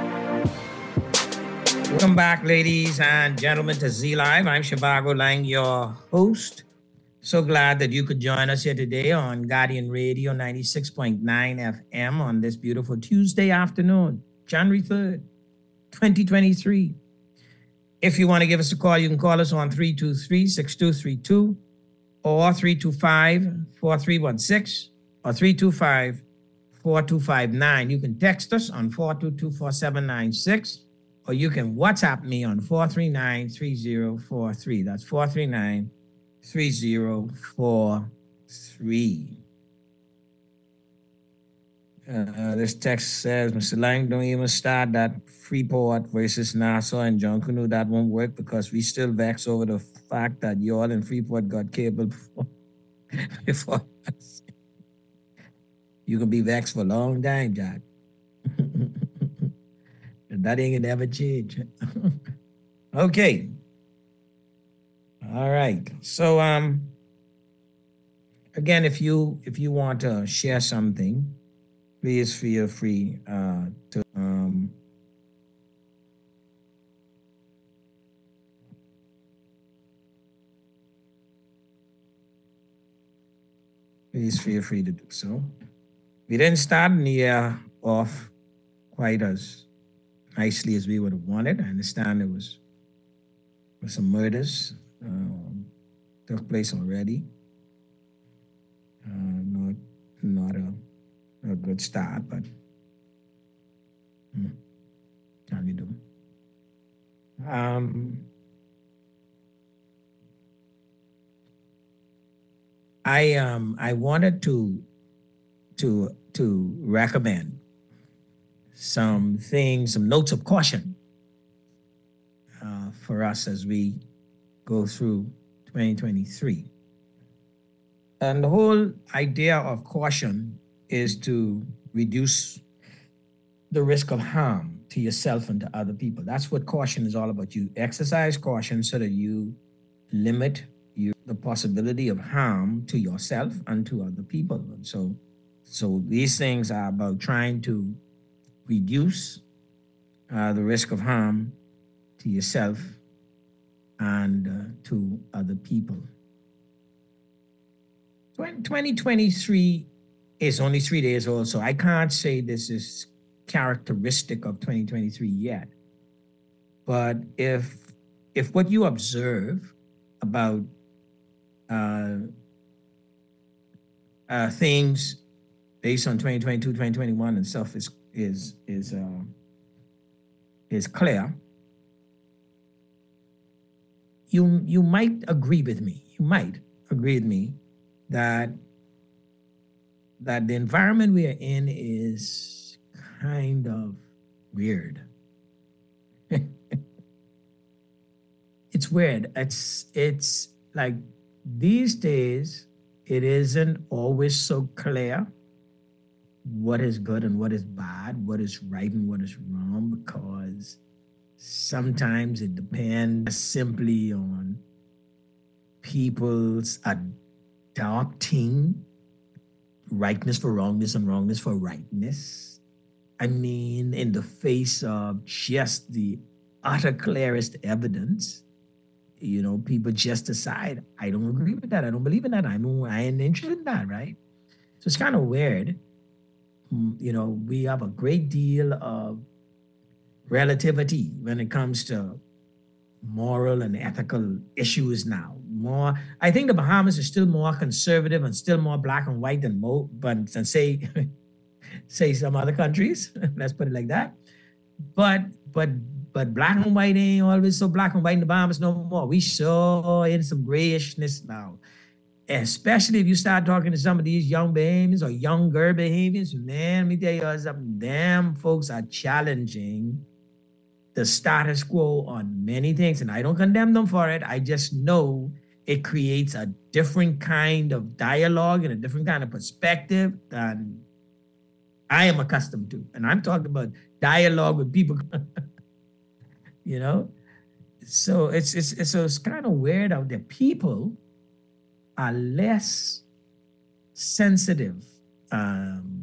Welcome back, ladies and gentlemen, to Z Live. I'm Shivago Lang, your host. So glad that you could join us here today on Guardian Radio ninety-six point nine F M on this beautiful Tuesday afternoon, January third, twenty twenty-three. If you want to give us a call, you can call us on three two three, six two three two or three two five, four three one six or three two five, four two five nine. You can text us on four two two, four seven nine six. Or you can WhatsApp me on four three nine, three zero four three. That's four three nine, three zero four three. Uh, this text says, Mister Lang, don't even start that Freeport versus Nassau and Junkanoo. That won't work because we still vex over the fact that y'all in Freeport got cable before, before us. You can be vexed for a long time, Jack. That ain't gonna ever change. Okay. All right. So um again, if you if you want to share something, please feel free uh to um please feel free to do so. we didn't start the year off quite as nicely as we would have wanted. I understand there was, was some murders um, took place already. Uh, not not a, a good start, but hmm, how you doing? Um, I um I wanted to to to recommend some things, some notes of caution uh, for us as we go through twenty twenty-three. And the whole idea of caution is to reduce the risk of harm to yourself and to other people. That's what caution is all about. You exercise caution so that you limit you, the possibility of harm to yourself and to other people. And so, so these things are about trying to reduce uh, the risk of harm to yourself and uh, to other people. twenty twenty-three is only three days old, so I can't say this is characteristic of twenty twenty-three yet. But if if what you observe about uh, uh, things based on twenty twenty-two, twenty twenty-one and stuff is is is uh, is clear, you you might agree with me. You might agree with me that that the environment we are in is kind of weird. It's weird. It's it's like these days it isn't always so clear what is good and what is bad, what is right and what is wrong, because sometimes it depends simply on people's adopting rightness for wrongness and wrongness for rightness. I mean, in the face of just the utter clearest evidence, you know, people just decide, I don't agree with that. I don't believe in that. I don't, I ain't interested in that, right? So it's kind of weird. You know, we have a great deal of relativity when it comes to moral and ethical issues now. More, I think the Bahamas are still more conservative and still more black and white than mo, but than say, say some other countries. Let's put it like that. But but but black and white ain't always so black and white in the Bahamas no more. We sure in some grayishness now. Especially if you start talking to some of these young Bahamians or younger Bahamians, man, let me tell you something. Damn folks are challenging the status quo on many things. And I don't condemn them for it. I just know it creates a different kind of dialogue and a different kind of perspective than I am accustomed to. And I'm talking about dialogue with people, you know? So it's, it's, it's, so it's kind of weird out there. People are less sensitive, um,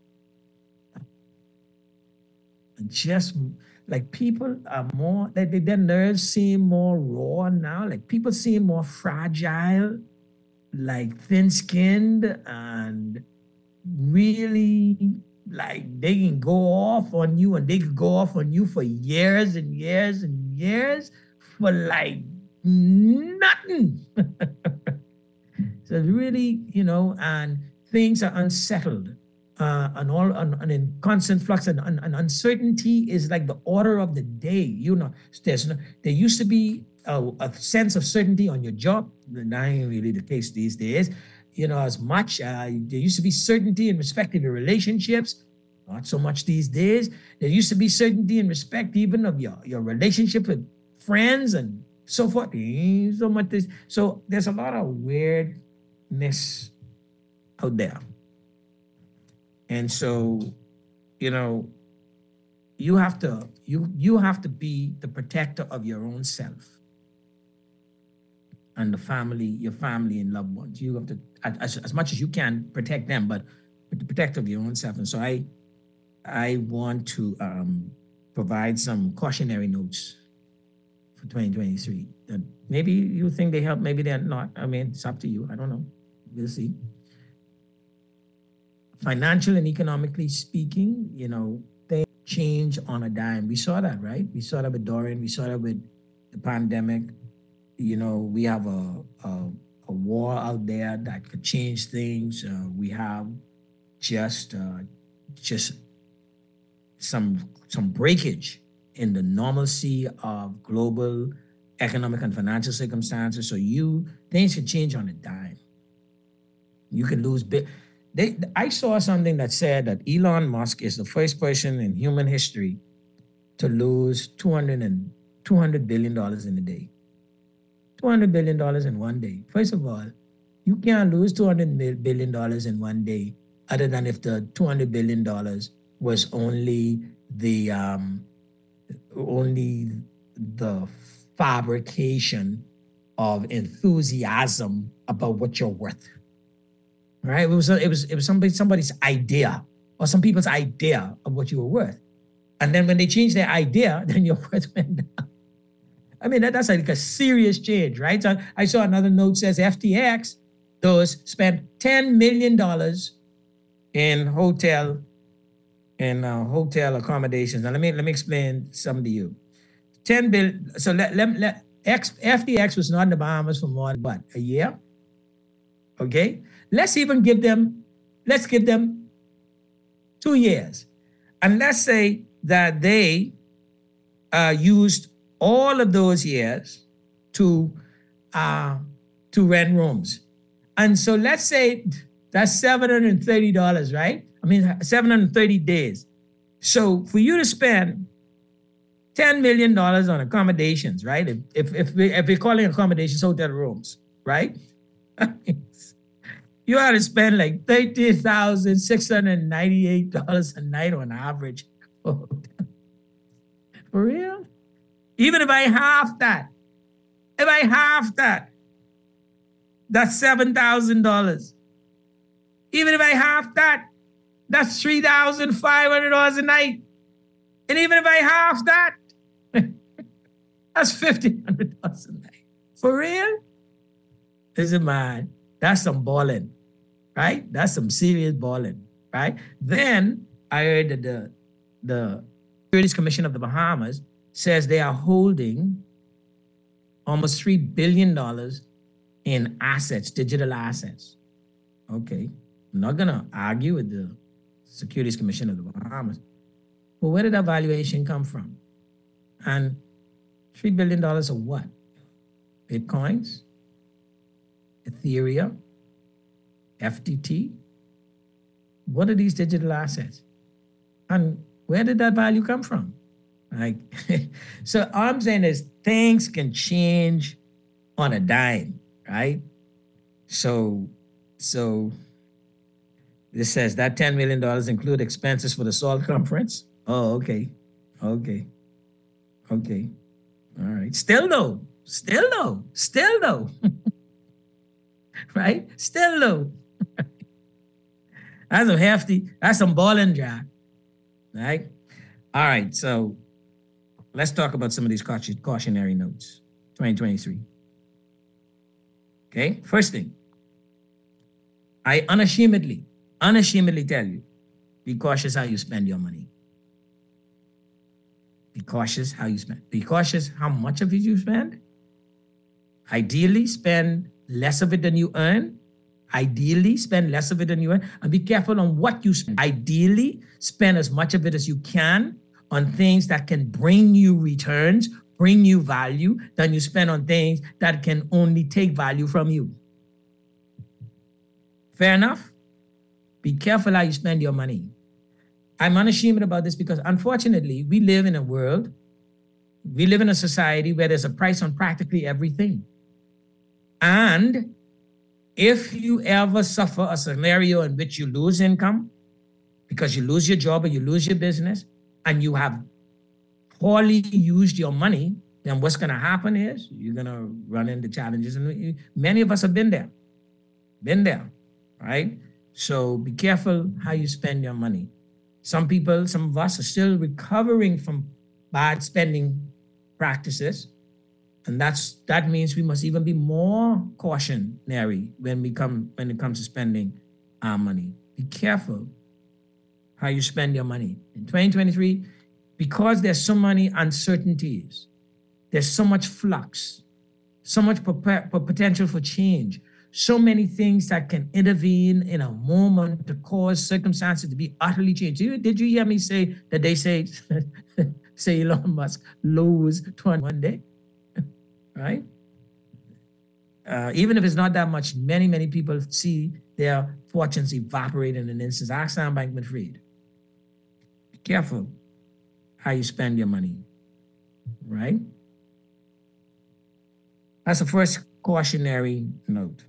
just like people are more, like their nerves seem more raw now. Like people seem more fragile, like thin-skinned, and really like they can go off on you, and they can go off on you for years and years and years for like nothing. So it's really, you know, and things are unsettled. Uh, and all and, and in constant flux, and, and, and uncertainty is like the order of the day. You know, there's no, there used to be a, a sense of certainty on your job. That ain't really the case these days. You know, as much uh, there used to be certainty in respect of your relationships. Not so much these days. There used to be certainty in respect even of your your relationship with friends and so forth. Ain't so much this. So there's a lot of weirdness out there. And so, you know, you have to you you have to be the protector of your own self and the family, your family and loved ones. You have to, as, as much as you can, protect them, but, but the protector of your own self. And so I I want to um, provide some cautionary notes for twenty twenty-three. That maybe you think they help, maybe they're not. I mean, it's up to you. I don't know. We'll see. financial and economically speaking, you know, things change on a dime. We saw that, right? We saw that with Dorian. We saw that with the pandemic. You know, we have a, a, a war out there that could change things. Uh, we have just uh, just some some breakage in the normalcy of global economic and financial circumstances. So you things can change on a dime. You can lose big. They, I saw something that said that Elon Musk is the first person in human history to lose two hundred and two hundred billion dollars in a day. two hundred billion dollars in one day. First of all, you can't lose two hundred billion dollars in one day, other than if the two hundred billion dollars was only the um, only the fabrication of enthusiasm about what you're worth. Right? It was it was it was somebody somebody's idea or some people's idea of what you were worth, and then when they changed their idea, then your worth went down. I mean that, that's like a serious change, right? So I saw another note says F T X those spent ten million dollars in hotel in uh, hotel accommodations. Now let me let me explain something to you. Ten billion. So let let, let X, F T X was not in the Bahamas for more than what, a year? Okay. Let's even give them, let's give them two years. And let's say that they uh, used all of those years to, uh, to rent rooms. And so let's say that's seven hundred thirty dollars, right? I mean, seven hundred thirty days. So for you to spend ten million dollars on accommodations, right? If, if, if, we, if we're calling accommodations hotel rooms, right? You ought to spend like thirteen thousand six hundred ninety-eight dollars a night on average. For real? Even if I half that, if I half that, that's seven thousand dollars. Even if I half that, that's three thousand five hundred dollars a night. And even if I half that, that's fifteen hundred dollars a night. For real? This is mad. That's some balling, right? That's some serious balling, right? Then I heard that the, the Securities Commission of the Bahamas says they are holding almost three billion dollars in assets, digital assets. Okay, I'm not gonna argue with the Securities Commission of the Bahamas, but where did that valuation come from? And three billion dollars of what? Bitcoins? Ethereum, F T T. What are these digital assets? And where did that value come from? Like, so all I'm saying is things can change on a dime, right? So, so this says that ten million dollars include expenses for the SALT conference. Oh, okay, okay, okay. All right. Still though, still though, still though. Right? Still low. That's some hefty, that's some balling, Jack. Right? All right, so let's talk about some of these cautionary notes. twenty twenty-three. Okay, first thing. I unashamedly, unashamedly tell you, be cautious how you spend your money. Be cautious how you spend. Be cautious how much of it you spend. Ideally, spend less of it than you earn. Ideally, spend less of it than you earn. And be careful on what you spend. Ideally, spend as much of it as you can on things that can bring you returns, bring you value, than you spend on things that can only take value from you. Fair enough? Be careful how you spend your money. I'm unashamed about this because, unfortunately, we live in a world, we live in a society where there's a price on practically everything. And if you ever suffer a scenario in which you lose income because you lose your job or you lose your business and you have poorly used your money, then what's going to happen is you're going to run into challenges. And many of us have been there, been there, right? So be careful how you spend your money. Some people, some of us are still recovering from bad spending practices. And that's that means we must even be more cautionary when we come when it comes to spending our money. Be careful how you spend your money. In twenty twenty-three, because there's so many uncertainties, there's so much flux, so much potential for change, so many things that can intervene in a moment to cause circumstances to be utterly changed. Did you hear me say that they say, say Elon Musk lose one day, right? Uh, even if it's not that much, many, many people see their fortunes evaporate in an instant. Ask Sam Bankman-Fried. Be careful how you spend your money, right? That's the first cautionary note.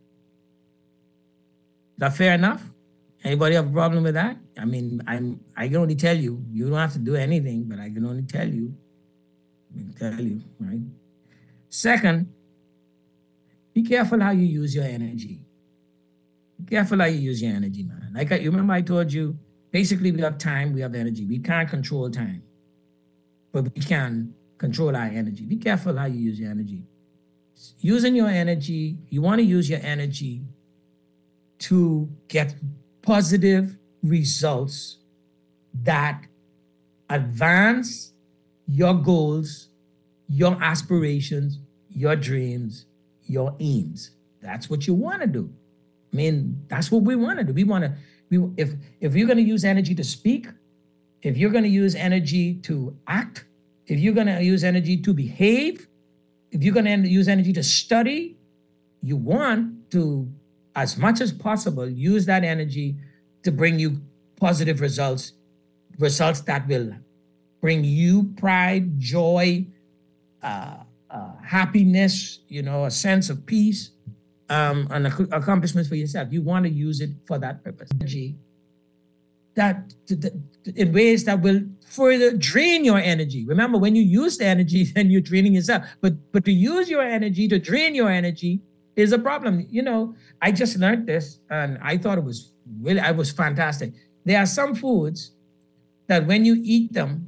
Is that fair enough? Anybody have a problem with that? I mean, I'm, I can only tell you. You don't have to do anything, but I can only tell you. I can tell you, right? Second, be careful how you use your energy. Be careful how you use your energy, man. Like I, you remember I told you, basically we have time, we have energy. We can't control time, but we can control our energy. Be careful how you use your energy. Using your energy, you want to use your energy to get positive results that advance your goals, your aspirations, your dreams, your aims. That's what you want to do. I mean, that's what we want to do. We want to, we, if, if you're going to use energy to speak, if you're going to use energy to act, if you're going to use energy to behave, if you're going to use energy to study, you want to, as much as possible, use that energy to bring you positive results, results that will bring you pride, joy, uh, uh, happiness, you know, a sense of peace, um, and ac- accomplishments for yourself. You want to use it for that purpose. Energy that, that in ways that will further drain your energy. Remember, when you use the energy, then you're draining yourself. But but to use your energy, to drain your energy is a problem. You know, I just learned this and I thought it was really, I was fantastic. There are some foods that when you eat them,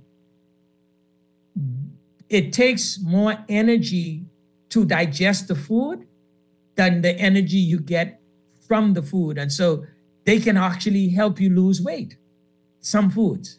it takes more energy to digest the food than the energy you get from the food. And so they can actually help you lose weight. Some foods.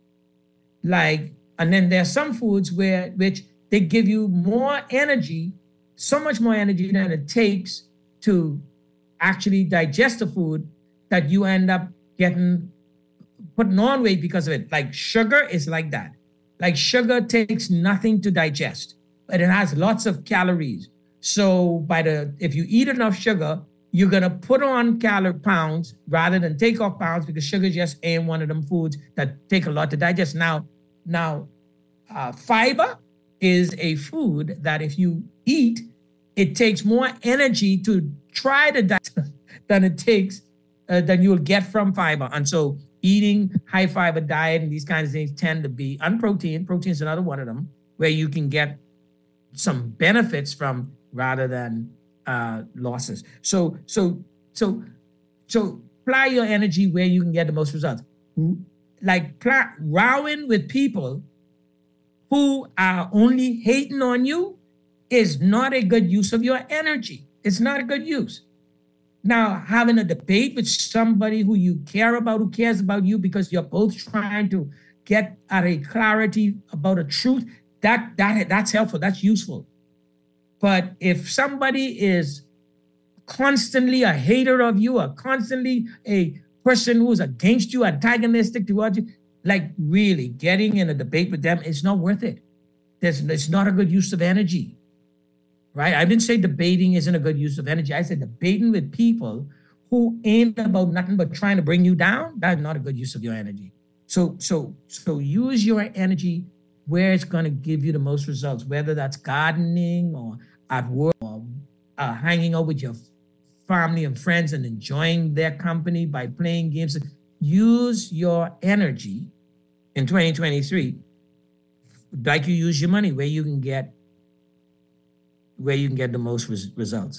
Like, and then there are some foods where, which they give you more energy, so much more energy than it takes to actually digest the food, that you end up getting, putting on weight because of it. Like sugar is like that. Like sugar takes nothing to digest, but it has lots of calories. So by the, if you eat enough sugar, you're gonna put on calorie pounds rather than take off pounds, because sugar just ain't one of them foods that take a lot to digest. Now, now, uh, fiber is a food that if you eat, it takes more energy to try to digest than it takes, uh, than you'll get from fiber. And so eating high fiber diet and these kinds of things tend to be unprotein. Protein is another one of them where you can get some benefits from rather than uh, losses. So, so, so, so apply your energy where you can get the most results. Like pl- rowing with people who are only hating on you is not a good use of your energy. It's not a good use. Now, having a debate with somebody who you care about, who cares about you, because you're both trying to get at a clarity about a truth, that that that's helpful, that's useful. But if somebody is constantly a hater of you, or constantly a person who's against you, antagonistic towards you, like really getting in a debate with them, it's not worth it. There's, it's not a good use of energy, right? I didn't say debating isn't a good use of energy. I said debating with people who ain't about nothing but trying to bring you down, that's not a good use of your energy. So, so, so use your energy where it's going to give you the most results, whether that's gardening or at work or uh, hanging out with your family and friends and enjoying their company by playing games. Use your energy in twenty twenty-three like you use your money, where you can get where you can get the most res- results.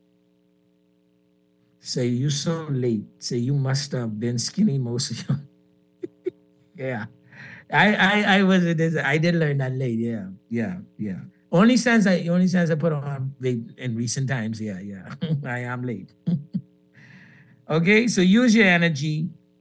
Say you so late. Say you must have been skinny most of your. Yeah, I I I was I did learn that late. Yeah, yeah, yeah. Only since I only since I put on weight in recent times. Yeah, yeah. I am late. Okay, so use your energy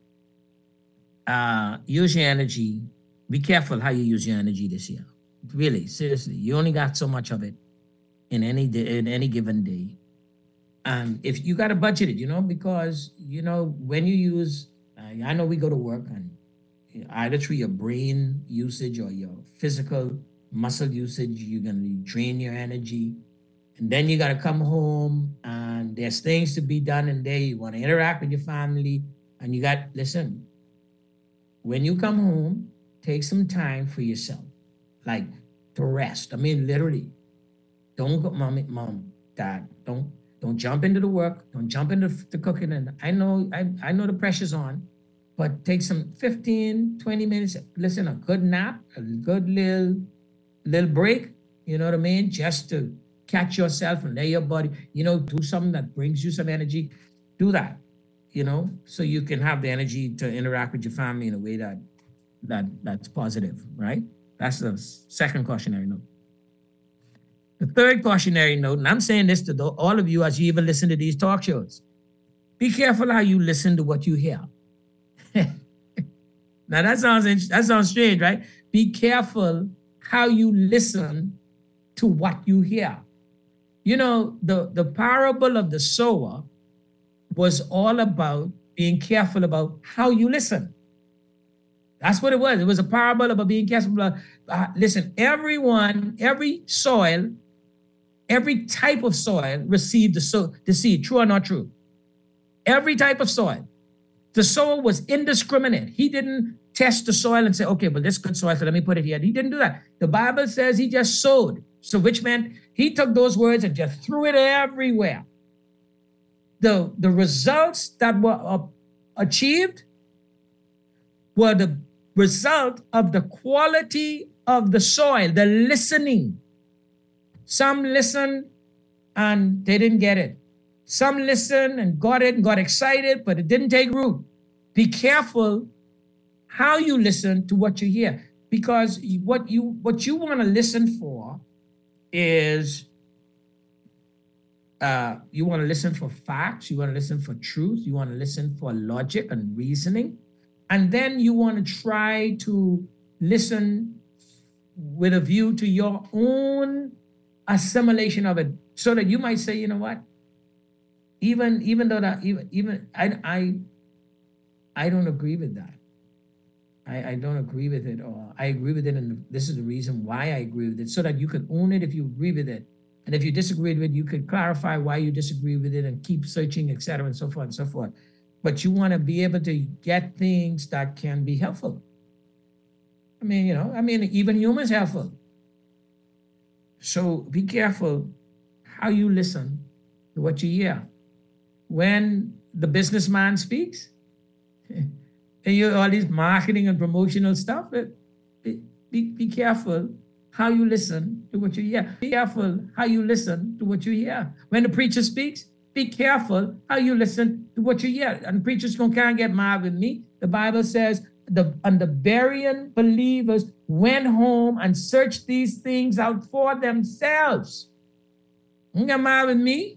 uh, use your energy. Be careful how you use your energy this year. Really, seriously, you only got so much of it in any day, in any given day. And if you got to budget it, you know, because, you know, when you use, uh, I know we go to work and either through your brain usage or your physical muscle usage, you're going to drain your energy. And then you got to come home and there's things to be done in there. You want to interact with your family and you got, listen, when you come home, take some time for yourself, like to rest. I mean, literally, don't go, mommy, mom, dad, don't, don't jump into the work. Don't jump into the cooking. And I know, I, I know the pressure's on, but take some fifteen, twenty minutes. Listen, a good nap, a good little, little break, you know what I mean? Just to catch yourself and lay your body, you know, do something that brings you some energy. Do that, you know, so you can have the energy to interact with your family in a way that, that that's positive, right? That's the second cautionary note. The third cautionary note, and I'm saying this to the, all of you as you even listen to these talk shows, be careful how you listen to what you hear. Now that sounds that sounds strange, right? Be careful how you listen to what you hear. You know, the, the parable of the sower was all about being careful about how you listen. That's what it was. It was a parable about being careful about, uh, listen, everyone, every soil, every type of soil received the, so, the seed, true or not true? Every type of soil. The sower was indiscriminate. He didn't test the soil and say, okay, well, this good soil, so let me put it here. He didn't do that. The Bible says he just sowed. So which meant he took those words and just threw it everywhere. The, the results that were uh, achieved were the result of the quality of the soil, the listening. Some listened and they didn't get it. Some listened and got it and got excited, but it didn't take root. Be careful how you listen to what you hear, because what you what you want to listen for is uh, you want to listen for facts, you want to listen for truth, you want to listen for logic and reasoning, and then you want to try to listen with a view to your own assimilation of it, so that you might say, you know what? Even even though that even even I I I don't agree with that. I, I don't agree with it, or I agree with it, and this is the reason why I agree with it, so that you can own it if you agree with it. And if you disagree with it, you could clarify why you disagree with it and keep searching, et cetera, and so forth and so forth. But you want to be able to get things that can be helpful. I mean, you know, I mean, even humans helpful. So be careful how you listen to what you hear. When the businessman speaks, and you all this marketing and promotional stuff, be, be, be careful how you listen to what you hear. Be careful how you listen to what you hear. When the preacher speaks, be careful how you listen to what you hear. And preachers can't get mad with me. The Bible says, the and the Berean believers went home and searched these things out for themselves. You get mad with me?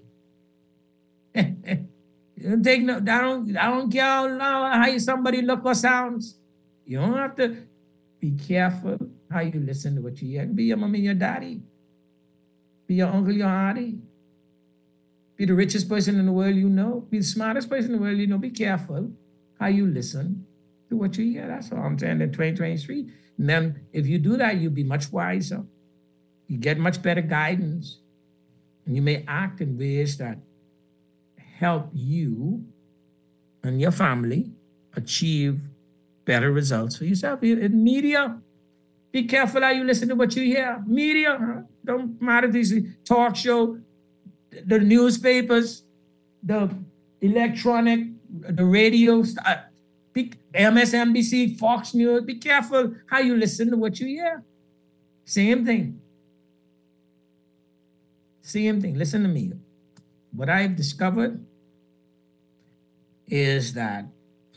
You don't take no, I don't, I don't care how, how somebody look or sounds. You don't have to be careful how you listen to what you hear. Be your mommy, your daddy. Be your uncle, your auntie. Be the richest person in the world you know. Be the smartest person in the world you know. Be careful how you listen to what you hear. That's all I'm saying in twenty twenty-three. And then if you do that, you'll be much wiser. You get much better guidance. And you may act in ways that help you and your family achieve better results for yourself. In media, be careful how you listen to what you hear. Media, huh? Don't matter these talk show, the newspapers, the electronic, the radio, uh, M S N B C, Fox News. Be careful how you listen to what you hear. Same thing. Same thing. Listen to me. What I've discovered is that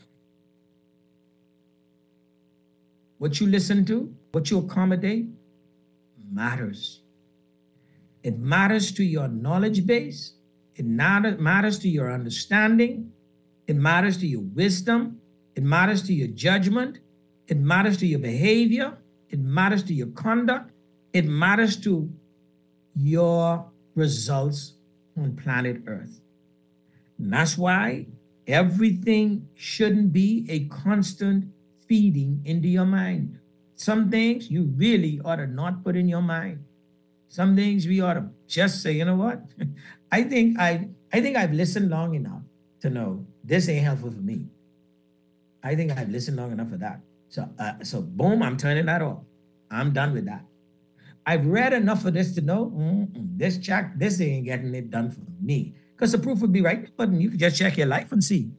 what you listen to, what you accommodate, matters. It matters to your knowledge base. It matters to your understanding. It matters to your wisdom. It matters to your judgment. It matters to your behavior. It matters to your conduct. It matters to your results on planet Earth. And that's why everything shouldn't be a constant feeding into your mind. Some things you really ought to not put in your mind. Some things we ought to just say, you know what? I think I I think I've listened long enough to know this ain't helpful for me. I think I've listened long enough for that. So uh, so boom, I'm turning that off. I'm done with that. I've read enough of this to know mm-mm, this check, this ain't getting it done for me. Because the proof would be right, but you can just check your life and see.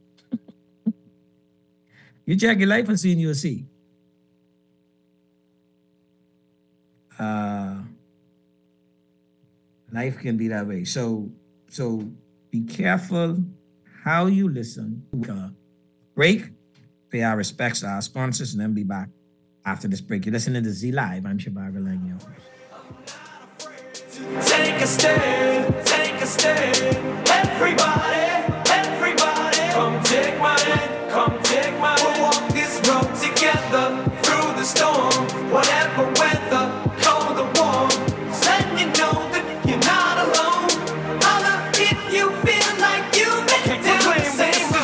You check your life and see, and you'll see. Uh, life can be that way. So, so be careful how you listen. Uh, break, pay our respects to our sponsors, and then be back after this break. You're listening to Z Live. I'm Shivago Lang, your host. Take a stand, take a stand. Everybody, everybody, come take my hand, come take my hand. We'll walk this road together through the storm, whatever weather, cold or warm. Let you know that you're not alone. Holla if you feel like you make it down the same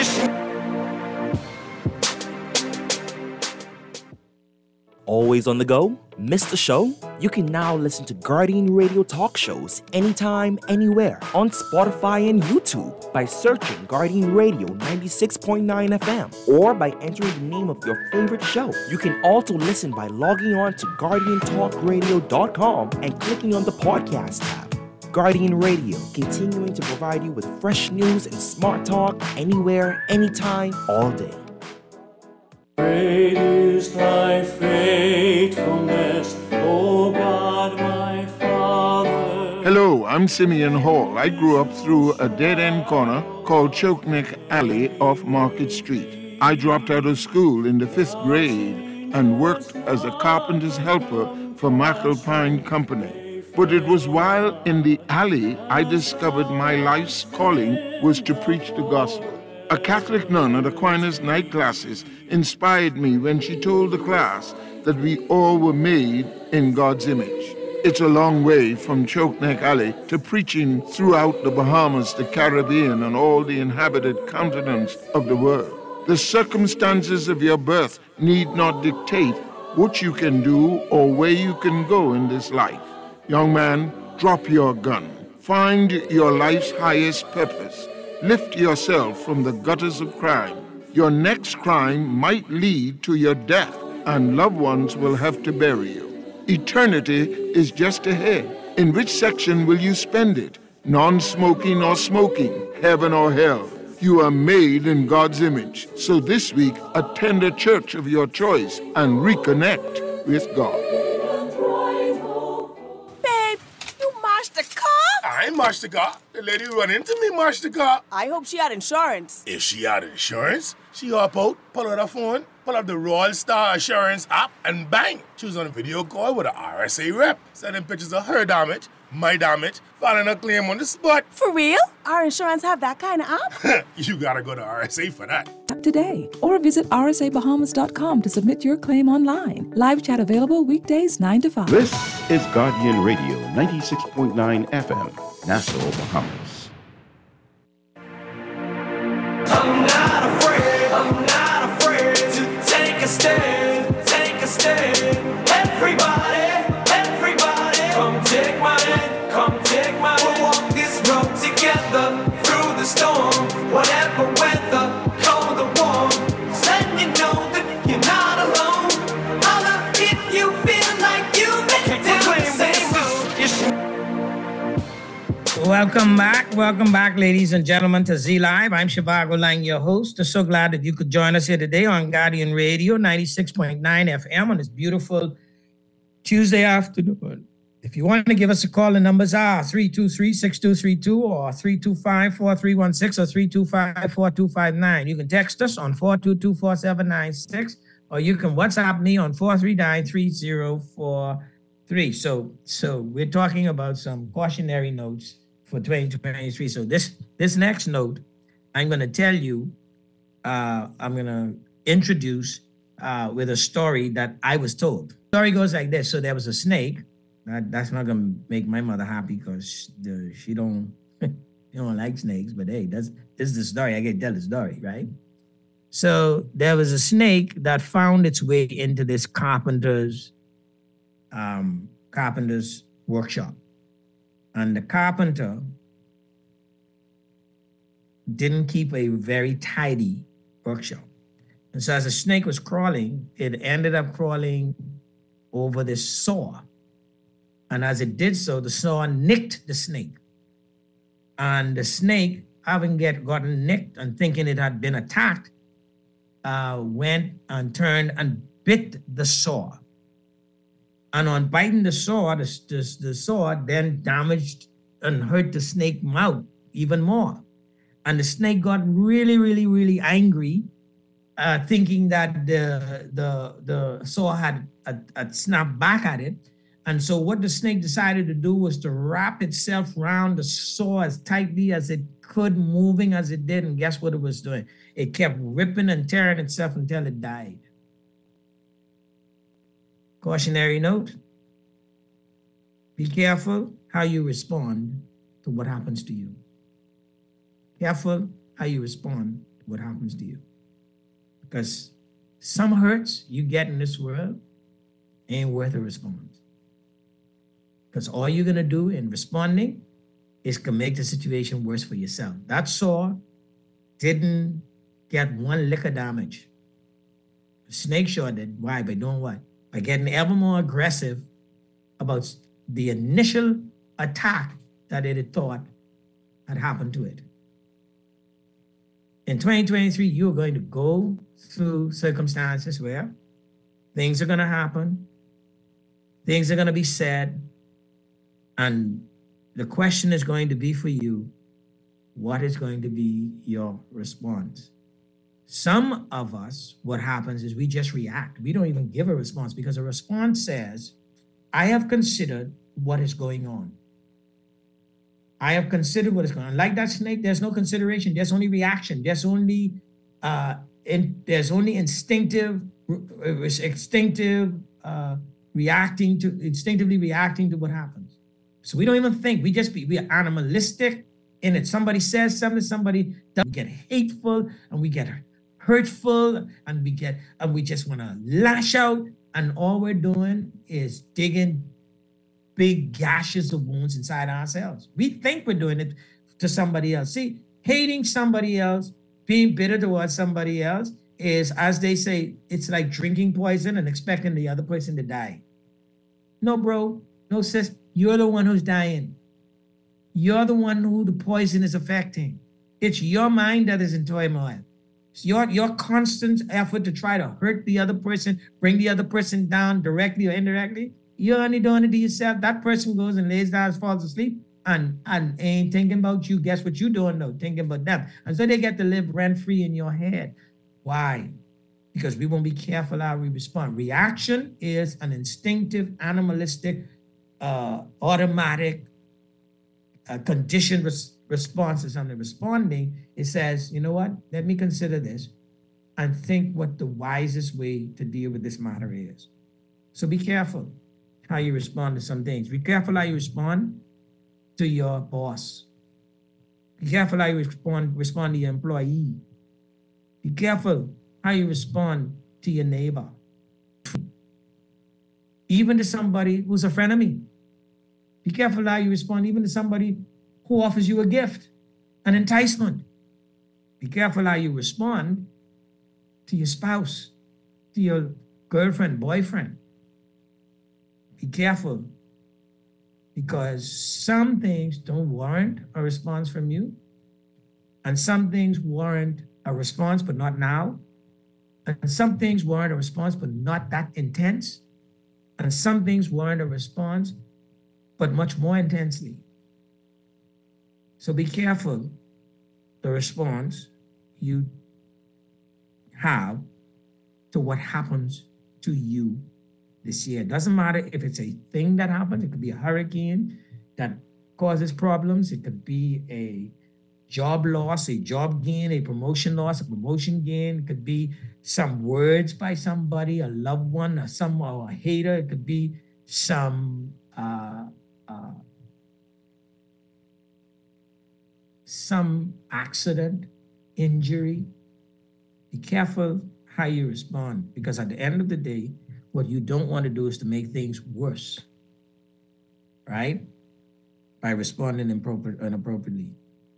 road. Always on the go? Missed the show? You can now listen to Guardian Radio talk shows anytime, anywhere on Spotify and YouTube by searching Guardian Radio ninety-six point nine F M or by entering the name of your favorite show. You can also listen by logging on to guardian talk radio dot com and clicking on the podcast tab. Guardian Radio, continuing to provide you with fresh news and smart talk anywhere, anytime, all day. Great is thy faithfulness, O God, my Father. Hello, I'm Simeon Hall. I grew up through a dead-end corner called Chokeneck Alley off Market Street. I dropped out of school in the fifth grade and worked as a carpenter's helper for McAlpine Company. But it was while in the alley I discovered my life's calling was to preach the gospel. A Catholic nun at Aquinas night classes inspired me when she told the class that we all were made in God's image. It's a long way from Chokeneck Alley to preaching throughout the Bahamas, the Caribbean, and all the inhabited continents of the world. The circumstances of your birth need not dictate what you can do or where you can go in this life. Young man, drop your gun. Find your life's highest purpose. Lift yourself from the gutters of crime. Your next crime might lead to your death, and loved ones will have to bury you. Eternity is just ahead. In which section will you spend it? Non-smoking or smoking? Heaven or hell? You are made in God's image. So this week, attend a church of your choice and reconnect with God. Babe, you mashed the car? I ain't mashed the car. The lady run into me mashed the car. I hope she had insurance. If she had insurance, she hop out, pull out her phone, pull up the Royal Star Assurance app, and bang! She was on a video call with an R S A rep, sending pictures of her damage, my damage, filing a claim on the spot. For real? Our insurance have that kind of app? You gotta go to R S A for that. Today, or visit r s a bahamas dot com to submit your claim online. Live chat available weekdays nine to five. This is Guardian Radio ninety-six point nine F M, Nassau, Bahamas. I'm not afraid, I'm not afraid to take a stand, take a stand. Everybody, everybody, come take my hand, come take my hand. We'll walk this road together through the storm, whatever weather, cold or warm. Letting you know that you're not alone. Holla if you feel like you make it down the same road. Welcome back. Welcome back, ladies and gentlemen, to Z Live. I'm Shivago Lang, your host. I'm so glad that you could join us here today on Guardian Radio ninety-six point nine F M on this beautiful Tuesday afternoon. If you want to give us a call, the numbers are three two three, six two three two or three two five, four three one six or three two five, four two five nine. You can text us on four two two, four seven nine six or you can WhatsApp me on four three nine, three zero four three. So, so we're talking about some cautionary notes for twenty twenty-three. So this, this next note, I'm going to tell you uh, I'm going to introduce uh, with a story that I was told. The story goes like this. So there was a snake. That, that's not going to make my mother happy because the, she don't she don't like snakes. But hey, that's this is the story. I get to tell the story, right? So there was a snake that found its way into this carpenter's um, carpenter's workshop. And the carpenter didn't keep a very tidy workshop. And so as the snake was crawling, it ended up crawling over this saw. And as it did so, the saw nicked the snake. And the snake, having get, gotten nicked and thinking it had been attacked, uh, went and turned and bit the saw. And on biting the saw, the, the, the saw then damaged and hurt the snake mouth even more. And the snake got really, really, really angry, uh, thinking that the, the, the saw had, had, had snapped back at it. And so what the snake decided to do was to wrap itself around the saw as tightly as it could, moving as it did. And guess what it was doing? It kept ripping and tearing itself until it died. Cautionary note, be careful how you respond to what happens to you. Careful how you respond to what happens to you. Because some hurts you get in this world ain't worth a response. Because all you're gonna do in responding is to make the situation worse for yourself. That saw didn't get one lick of damage. The snake sure did. Why? By doing what? By getting ever more aggressive about the initial attack that it had thought had happened to it. In twenty twenty-three, you're going to go through circumstances where things are going to happen, things are going to be said, and the question is going to be for you, what is going to be your response? Some of us, what happens is we just react. We don't even give a response because a response says, I have considered what is going on. I have considered what is going on. Like that snake, there's no consideration. There's only reaction. There's only uh, in, there's only instinctive, instinctive uh, reacting to instinctively reacting to what happens. So we don't even think. We just be we are animalistic in it. Somebody says something, somebody does, we get hateful and we get hurtful and we get and we just want to lash out. And all we're doing is digging big gashes of wounds inside ourselves. We think we're doing it to somebody else. See, hating somebody else, being bitter towards somebody else is, as they say, it's like drinking poison and expecting the other person to die. No, bro. No, sis. You're the one who's dying. You're the one who the poison is affecting. It's your mind that is in turmoil. It's your, your constant effort to try to hurt the other person, bring the other person down directly or indirectly. You're only doing it to yourself. That person goes and lays down, falls asleep, and, and ain't thinking about you. Guess what you're doing though? Thinking about them. And so they get to live rent-free in your head. Why? Because we won't be careful how we respond. Reaction is an instinctive, animalistic, uh, automatic, uh, conditioned res- response to something. Responding, it says, you know what? Let me consider this and think what the wisest way to deal with this matter is. So be careful how you respond to some things. Be careful how you respond to your boss. Be careful how you respond, respond to your employee. Be careful how you respond to your neighbor. Even to somebody who's a friend of me. Be careful how you respond even to somebody who offers you a gift, an enticement. Be careful how you respond to your spouse, to your girlfriend, boyfriend. Be careful, because some things don't warrant a response from you, and some things warrant a response, but not now. And some things warrant a response, but not that intense. And some things warrant a response, but much more intensely. So be careful the response you have to what happens to you this year. It doesn't matter if it's a thing that happens. It could be a hurricane that causes problems. It could be a job loss, a job gain, a promotion loss, a promotion gain. It could be some words by somebody, a loved one, or some or a hater. It could be some uh, uh, some accident, injury. Be careful how you respond, because at the end of the day, what you don't want to do is to make things worse, right? By responding improper- inappropriately.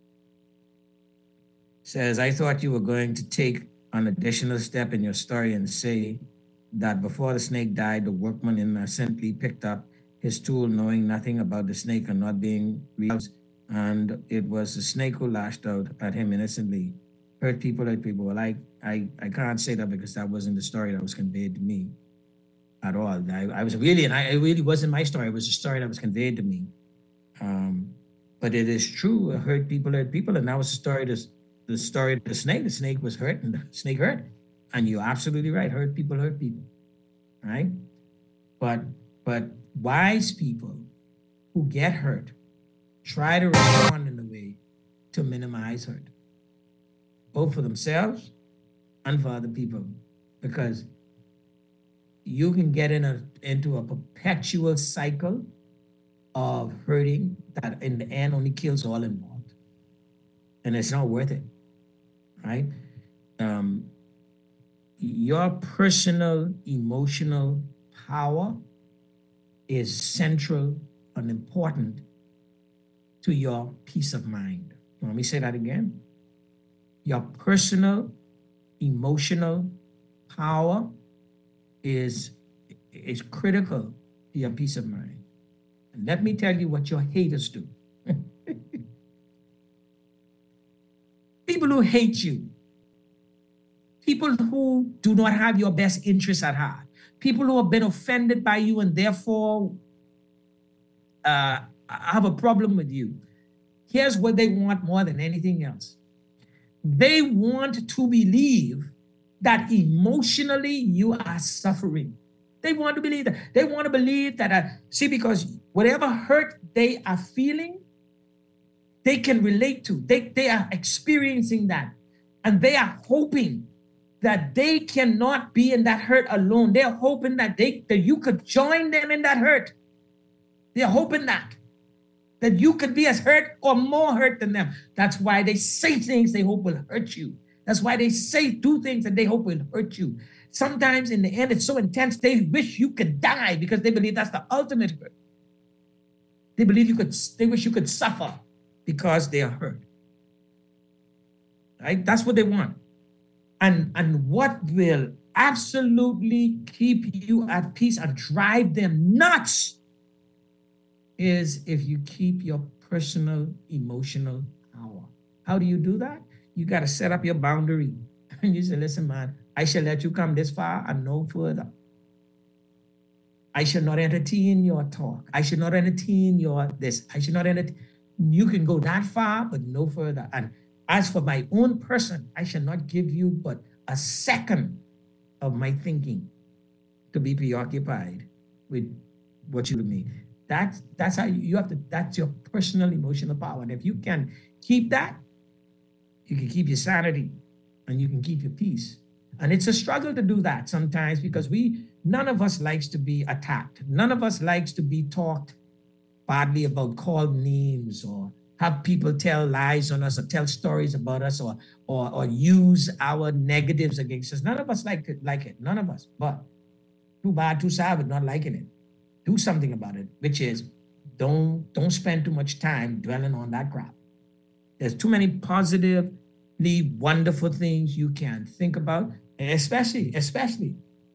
Says, I thought you were going to take an additional step in your story and say that before the snake died, the workman innocently picked up his tool, knowing nothing about the snake and not being real, and it was the snake who lashed out at him innocently. Hurt people, hurt people. Well, I, I, I can't say that because that wasn't the story that was conveyed to me at all. I, I was really, and I, it really wasn't my story. It was a story that was conveyed to me. Um, but it is true. Hurt people, hurt people, and that was the story. The, the story of the snake. The snake was hurt, and the snake hurt. And you're absolutely right. Hurt people, hurt people, right? But but wise people who get hurt try to respond in a way to minimize hurt, both for themselves and for other people, because you can get in a into a perpetual cycle of hurting that in the end only kills all involved. And it's not worth it, right? Um, your personal emotional power is central and important to your peace of mind. Let me say that again. Your personal emotional power is, is critical to your peace of mind. And let me tell you what your haters do. People who hate you, people who do not have your best interests at heart, people who have been offended by you and therefore uh, have a problem with you. Here's what they want more than anything else. They want to believe that emotionally you are suffering. They want to believe that. They want to believe that, uh, see, because whatever hurt they are feeling, they can relate to. They, they are experiencing that. And they are hoping that they cannot be in that hurt alone. They're hoping that they that you could join them in that hurt. They're hoping that. That you could be as hurt or more hurt than them. That's why they say things they hope will hurt you. That's why they say, do things that they hope will hurt you. Sometimes in the end, it's so intense, they wish you could die because they believe that's the ultimate hurt. They believe you could, they wish you could suffer because they are hurt. Right? That's what they want. And, and what will absolutely keep you at peace and drive them nuts is if you keep your personal emotional power. How do you do that? You got to set up your boundary. And you say, listen, man, I shall let you come this far and no further. I shall not entertain your talk. I should not entertain your this. I should not entertain. You can go that far, but no further. And as for my own person, I shall not give you but a second of my thinking to be preoccupied with what you do to me. That's, that's how you, you have to, that's your personal emotional power. And if you can keep that, you can keep your sanity and you can keep your peace. And it's a struggle to do that sometimes because we, none of us likes to be attacked. None of us likes to be talked badly about, called names, or have people tell lies on us or tell stories about us, or or, or use our negatives against us. None of us like it, like it, none of us. But too bad, too sad with not liking it. Do something about it, which is don't, don't spend too much time dwelling on that crap. There's too many positively wonderful things you can think about, especially, especially.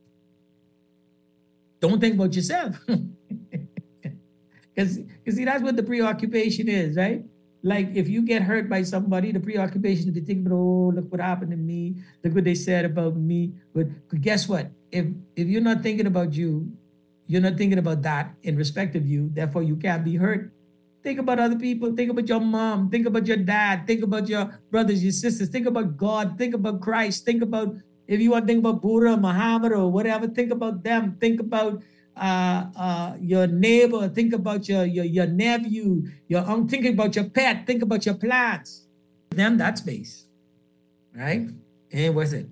Don't think about yourself. Because see, that's what the preoccupation is, right? Like if you get hurt by somebody, the preoccupation is to think about, oh, look what happened to me. Look what they said about me. But guess what? If if you're not thinking about you, you're not thinking about that in respect of you, therefore you can't be hurt. Think about other people. Think about your mom. Think about your dad. Think about your brothers, your sisters. Think about God. Think about Christ. Think about, if you want to think about Buddha, Muhammad, or whatever, think about them. Think about uh, uh, your neighbor. Think about your, your, your nephew, your uncle. Think about your pet. Think about your plants. them that space, right? And what's it?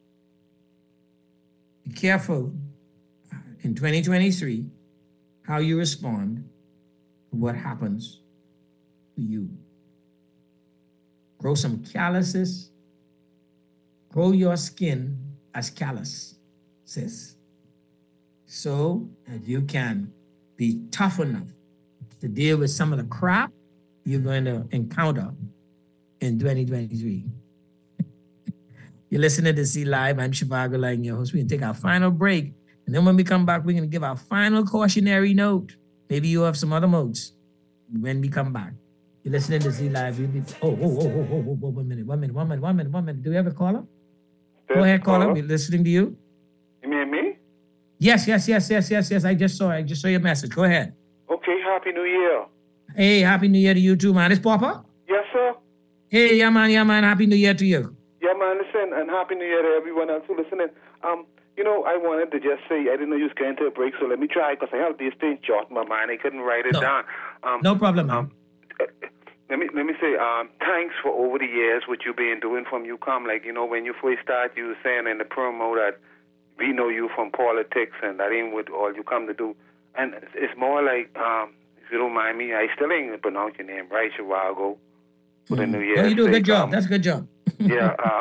Be careful in twenty twenty-three how you respond to what happens to you. Grow some calluses. Grow your skin as callus, sis, so that you can be tough enough to deal with some of the crap you're going to encounter in twenty twenty-three. You're listening to Z Live. I'm Shivago Lang, your host. We're going to take our final break. And then when we come back, we're going to give our final cautionary note. Maybe you have some other notes when we come back. You're listening to Z Live. We'll be, oh, oh, oh, oh, oh, oh, oh, one minute, one minute, one minute, one minute, one minute. Do we have a caller? Go ahead, caller. We're listening to you. You mean me? Yes, yes, yes, yes, yes, yes. I just saw I just saw your message. Go ahead. Okay, Happy New Year. Hey, Happy New Year to you too, man. It's Papa? Yes, sir. Hey, yeah, man, yeah, man. Happy New Year to you. Yeah, man, listen, and Happy New Year to everyone else who listening. Um, you know, I wanted to just say, I didn't know you was going to a break, so let me try, because I have these things jot in my mind. I couldn't write it no. down. Um, no problem, man. Um, Let me let me say, um, thanks for over the years what you've been doing from U COM. Like, you know, when you first started, you were saying in the promo that we know you from politics and that ain't what all you come to do. And it's more like, um, if you don't mind me, I still ain't pronounce your name right, Shivago, for the New Year. Oh, you do a good job. Um, That's a good job. yeah. Uh,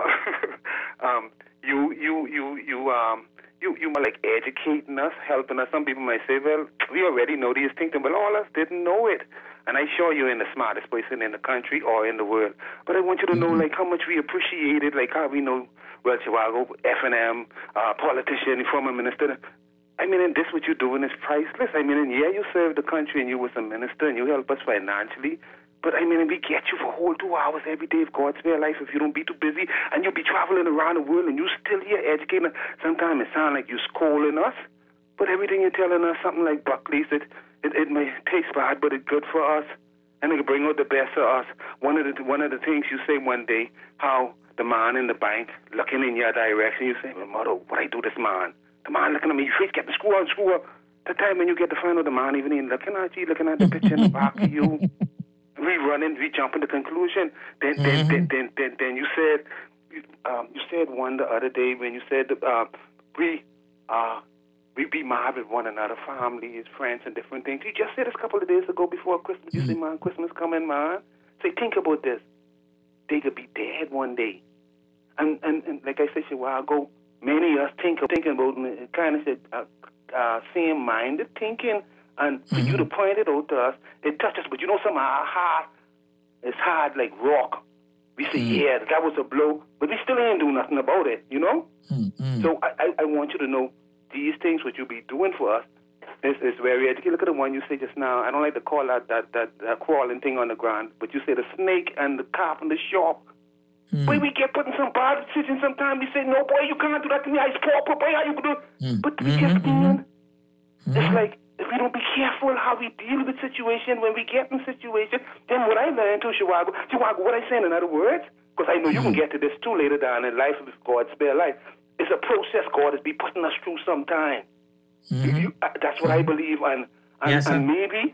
um, you, you, you, you, um, you, you were like educating us, helping us. Some people might say, well, we already know these things, but all of us didn't know it. And I sure you're in the smartest person in the country or in the world. But I want you to know, like, how much we appreciate it, like how we know, well, Chicago, F and M, uh, politician, former minister. I mean, and this what you're doing is priceless. I mean, and yeah, you served the country and you was a minister and you help us financially. But I mean, we get you for a whole two hours every day of God's spare life if you don't be too busy. And you'll be traveling around the world and you still here educating. Sometimes it sounds like you're scolding us. But everything you're telling us, something like Buckley's, it, it, it may taste bad, but it's good for us. And it can bring out the best of us. One of the one of the things you say one day, how the man in the bank looking in your direction, you say, well, mother, what I do this man? The man looking at me, you face get the screw on, screw up. The time when you get to find out the man even ain't looking at you, looking at the picture in the back of you. We running, we jumping to conclusion. Then, mm-hmm. then, then, then, then, then you said, you, um, you said one the other day when you said uh, we, uh, we be mad with one another, families, friends, and different things. You just said this a couple of days ago before Christmas. You mm-hmm. say, man, Christmas coming, man. Say, think about this. They could be dead one day. And and, and like I said a while ago, many of us think thinking about kind of said uh, uh, same-minded thinking. And for mm-hmm. you to point it out to us, it touches us. But you know something, our heart is hard like rock. We say, mm-hmm. yeah, that was a blow. But we still ain't do nothing about it, you know? Mm-hmm. So I, I, I want you to know these things, what you be doing for us, is, is very educated. Look at the one you say just now. I don't like to call that that, that, that crawling thing on the ground, but you say the snake and the carpenter shop. Mm. Boy, we get put in some bad decisions sometimes. We say, no, boy, you can't do that to me. I poor, poor, boy, how you do it? Mm. But we mm-hmm, get mm-hmm. It's mm-hmm. like, if we don't be careful how we deal with situation, when we get in situation, then what I learned to Chihuahua, Chihuahua, what I say in other words, because I know you mm-hmm. can get to this too later down in life with God's spare life. It's a process God is be putting us through sometime. Mm-hmm. You, uh, that's what mm-hmm. I believe, and and, yes, and maybe,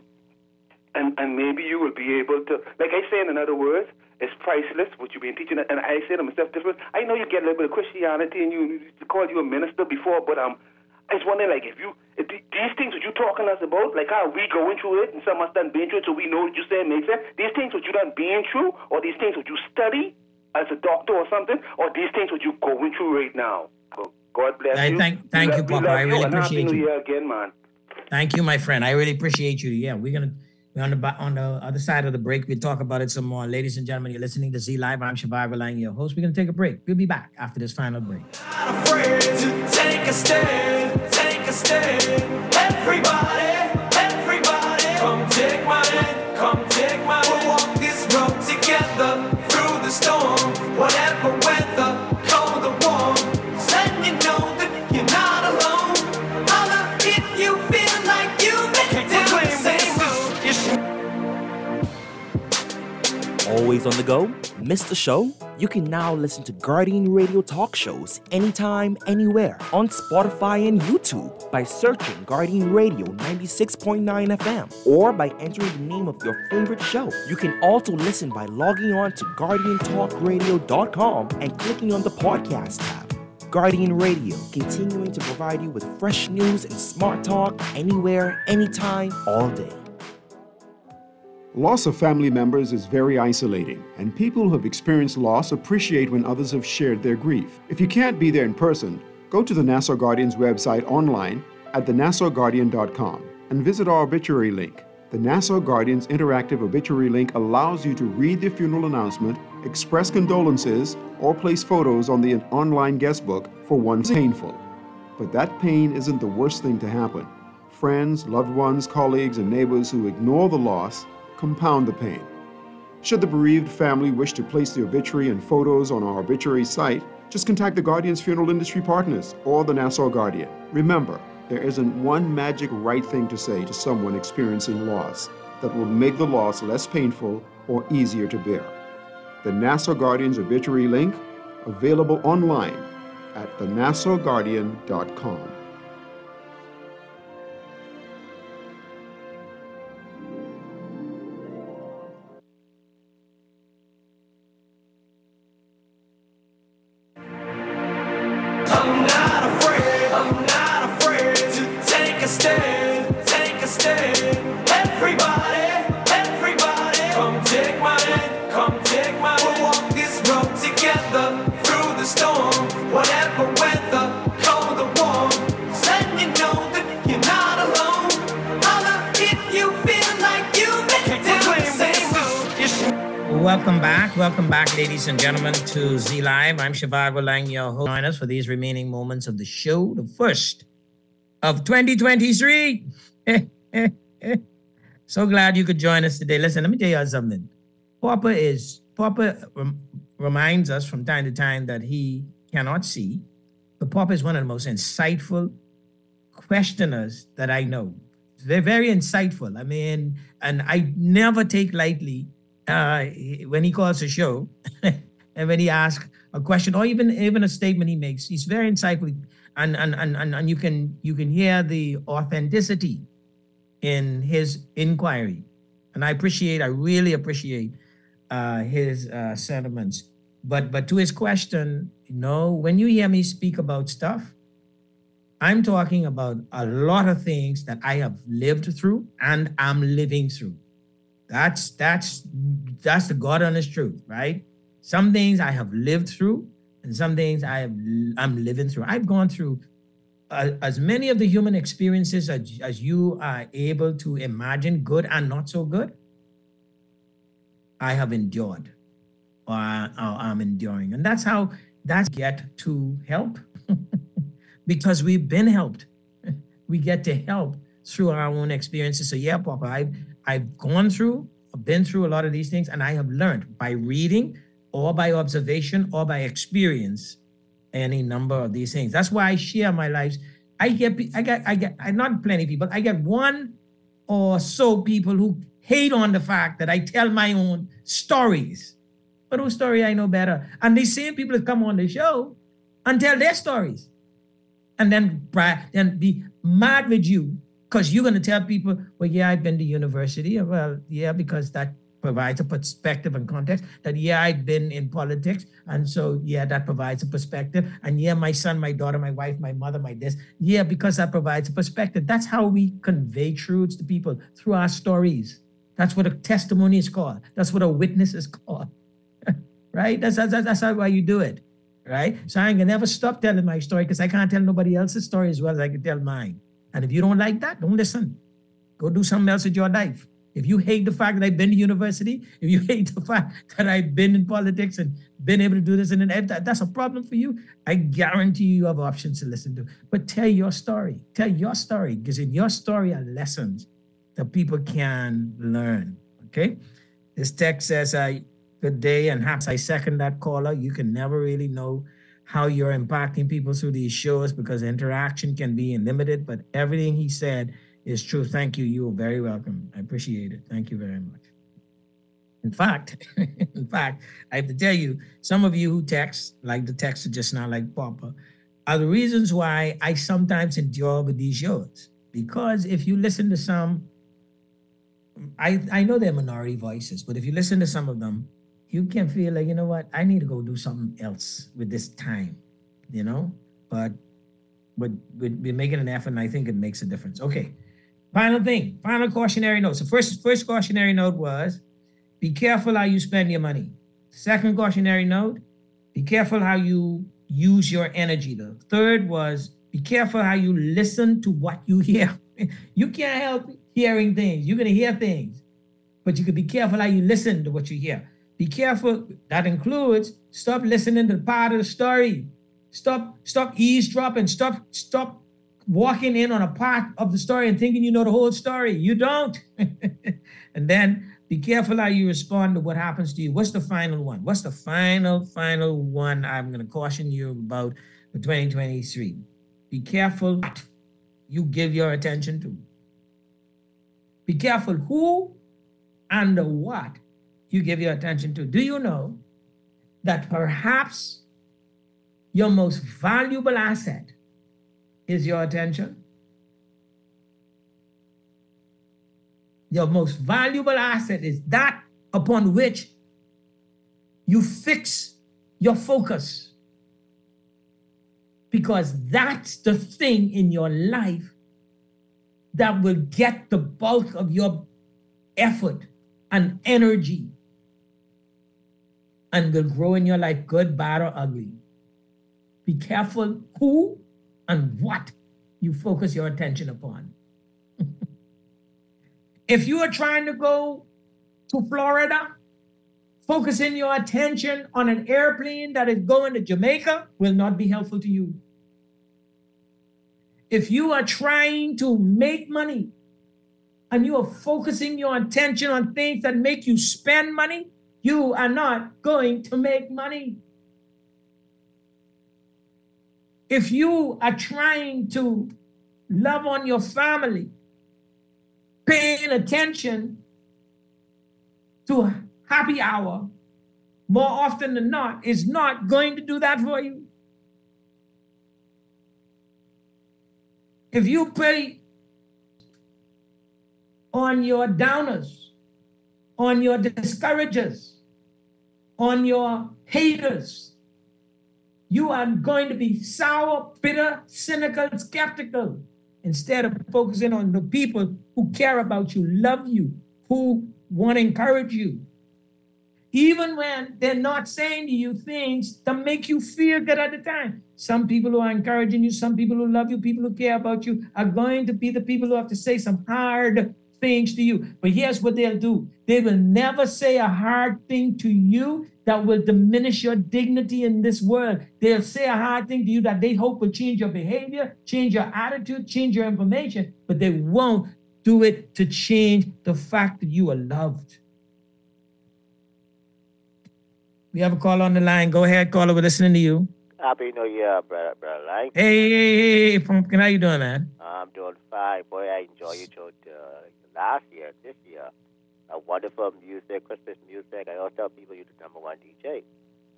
and and maybe you will be able to, like I say in other words, it's priceless what you've been teaching. And I say to myself, different. I know you get a little bit of Christianity, and you, you called you a minister before, but um, I was wondering, like, if you if these things that you talking us about, like how we going through it, and some of us done been through it, so we know what you saying makes sense. These things that you done been through, or these things that you study as a doctor or something, or these things that you going through right now. God bless I you. Thank, thank we you, love, Papa. I really you, appreciate and Happy you. New Year again, man. Thank you, my friend. I really appreciate you. Yeah, we're gonna we're on the on the other side of the break. We'll talk about it some more. Ladies and gentlemen, you're listening to Z Live. I'm Shivago Lang, your host. We're gonna take a break. We'll be back after this final break. Not afraid to take a stand, take a stand. Everybody, everybody, come take my hand, come take my hand. We'll walk this road together through the storm, whatever weather, cold or warm. Let you know that you're not alone. Holler if you feel like you make it down the same road. Always on the go? Missed the show? You can now listen to Guardian Radio talk shows anytime, anywhere on Spotify and YouTube by searching Guardian Radio ninety-six point nine F M or by entering the name of your favorite show. You can also listen by logging on to guardian talk radio dot com and clicking on the podcast tab. Guardian Radio, continuing to provide you with fresh news and smart talk anywhere, anytime, all day. Loss of family members is very isolating, and people who have experienced loss appreciate when others have shared their grief. If you can't be there in person, go to the Nassau Guardian's website online at the nassau guardian dot com and visit our obituary link. The Nassau Guardian's interactive obituary link allows you to read the funeral announcement, express condolences, or place photos on the online guest book for one's painful. But that pain isn't the worst thing to happen. Friends, loved ones, colleagues, and neighbors who ignore the loss compound the pain. Should the bereaved family wish to place the obituary and photos on our obituary site, just contact the Guardian's funeral industry partners or the Nassau Guardian. Remember, there isn't one magic right thing to say to someone experiencing loss that will make the loss less painful or easier to bear. The Nassau Guardian's obituary link, available online at the nassau guardian dot com. I'm not afraid, I'm not afraid to take a stand, take a stand. Everybody, everybody, come take my hand, come take my hand. We'll walk this road together through the storm, whatever weather, cold or warm. Let you know that you're not alone. Holla if you feel like you make it down the same road. Welcome back. Welcome back, ladies and gentlemen, to Z Live. I'm Shivago Lang, your host. Join us for these remaining moments of the show, the first of twenty twenty-three. So glad you could join us today. Listen, let me tell you something. Papa is, Papa rem, reminds us from time to time that he cannot see, but Papa is one of the most insightful questioners that I know. They're very insightful. I mean, and I never take lightly uh, when he calls a show and when he asks a question or even even a statement he makes. He's very insightful, and and and and, and you can you can hear the authenticity in his inquiry, and I appreciate. I really appreciate uh, his uh, sentiments. But but to his question, you know, when you hear me speak about stuff, I'm talking about a lot of things that I have lived through and I'm living through. That's that's that's the God honest truth, right? Some things I have lived through, and some things I have I'm living through. I've gone through uh, as many of the human experiences as, as you are able to imagine, good and not so good. I have endured, or, I, or I'm enduring, and that's how that's get to help, because we've been helped. We get to help through our own experiences. So yeah, Papa, I've I've gone through, I've been through a lot of these things, and I have learned by reading or by observation or by experience any number of these things. That's why I share my lives. I get, I get, I get, I not plenty of people. I get one or so people who hate on the fact that I tell my own stories. But whose story I know better? And these same people that come on the show and tell their stories, and then then be mad with you because you're going to tell people, well, yeah, I've been to university. Well, yeah, because that provides a perspective and context. That, yeah, I've been in politics. And so, yeah, that provides a perspective. And yeah, my son, my daughter, my wife, my mother, my this. Yeah, because that provides a perspective. That's how we convey truths to people, through our stories. That's what a testimony is called. That's what a witness is called. Right? That's, that's, that's how why you do it. Right? So I can never stop telling my story because I can't tell nobody else's story as well as I can tell mine. And if you don't like that, don't listen. Go do something else with your life. If you hate the fact that I've been to university, if you hate the fact that I've been in politics and been able to do this, and that, that's a problem for you, I guarantee you, you have options to listen to. But tell your story. Tell your story, because in your story are lessons that people can learn, okay? This text says, uh, good day, and perhaps I second that caller. You can never really know how you're impacting people through these shows because interaction can be limited, but everything he said is true. Thank you. You are very welcome. I appreciate it. Thank you very much. In fact, in fact, I have to tell you, some of you who text, like the texter just now, like Papa, are the reasons why I sometimes endure with these shows. Because if you listen to some, I, I know they're minority voices, but if you listen to some of them, you can feel like, you know what, I need to go do something else with this time, you know? But, but we're making an effort, and I think it makes a difference. Okay, final thing, final cautionary note. So first, first cautionary note was, be careful how you spend your money. Second cautionary note, be careful how you use your energy. The third was, be careful how you listen to what you hear. You can't help hearing things. You're going to hear things, but you could be careful how you listen to what you hear. Be careful. That includes stop listening to the part of the story. Stop, stop eavesdropping. Stop, stop walking in on a part of the story and thinking you know the whole story. You don't. And then be careful how you respond to what happens to you. What's the final one? What's the final, final one I'm going to caution you about for twenty twenty-three? Be careful what you give your attention to. Be careful who and what you give your attention to. Do you know that perhaps your most valuable asset is your attention? Your most valuable asset is that upon which you fix your focus. Because that's the thing in your life that will get the bulk of your effort and energy and will grow in your life, good, bad, or ugly. Be careful who and what you focus your attention upon. If you are trying to go to Florida, focusing your attention on an airplane that is going to Jamaica will not be helpful to you. If you are trying to make money and you are focusing your attention on things that make you spend money, you are not going to make money. If you are trying to love on your family, paying attention to happy hour more often than not is not going to do that for you. If you pay on your downers, on your discouragers, on your haters, you are going to be sour, bitter, cynical, skeptical, instead of focusing on the people who care about you, love you, who want to encourage you. Even when they're not saying to you things that make you feel good at the time. Some people who are encouraging you, some people who love you, people who care about you are going to be the people who have to say some hard things to you. But here's what they'll do. They will never say a hard thing to you that will diminish your dignity in this world. They'll say a hard thing to you that they hope will change your behavior, change your attitude, change your information, but they won't do it to change the fact that you are loved. We have a call on the line. Go ahead, caller. We're listening to you. Happy New Year, brother, brother. Like. Hey, hey, hey, hey, Pumpkin, how you doing, man? I'm doing fine. Boy, I enjoy you to uh, last year, this year. A wonderful music, Christmas music. I always tell people you're the number one D J.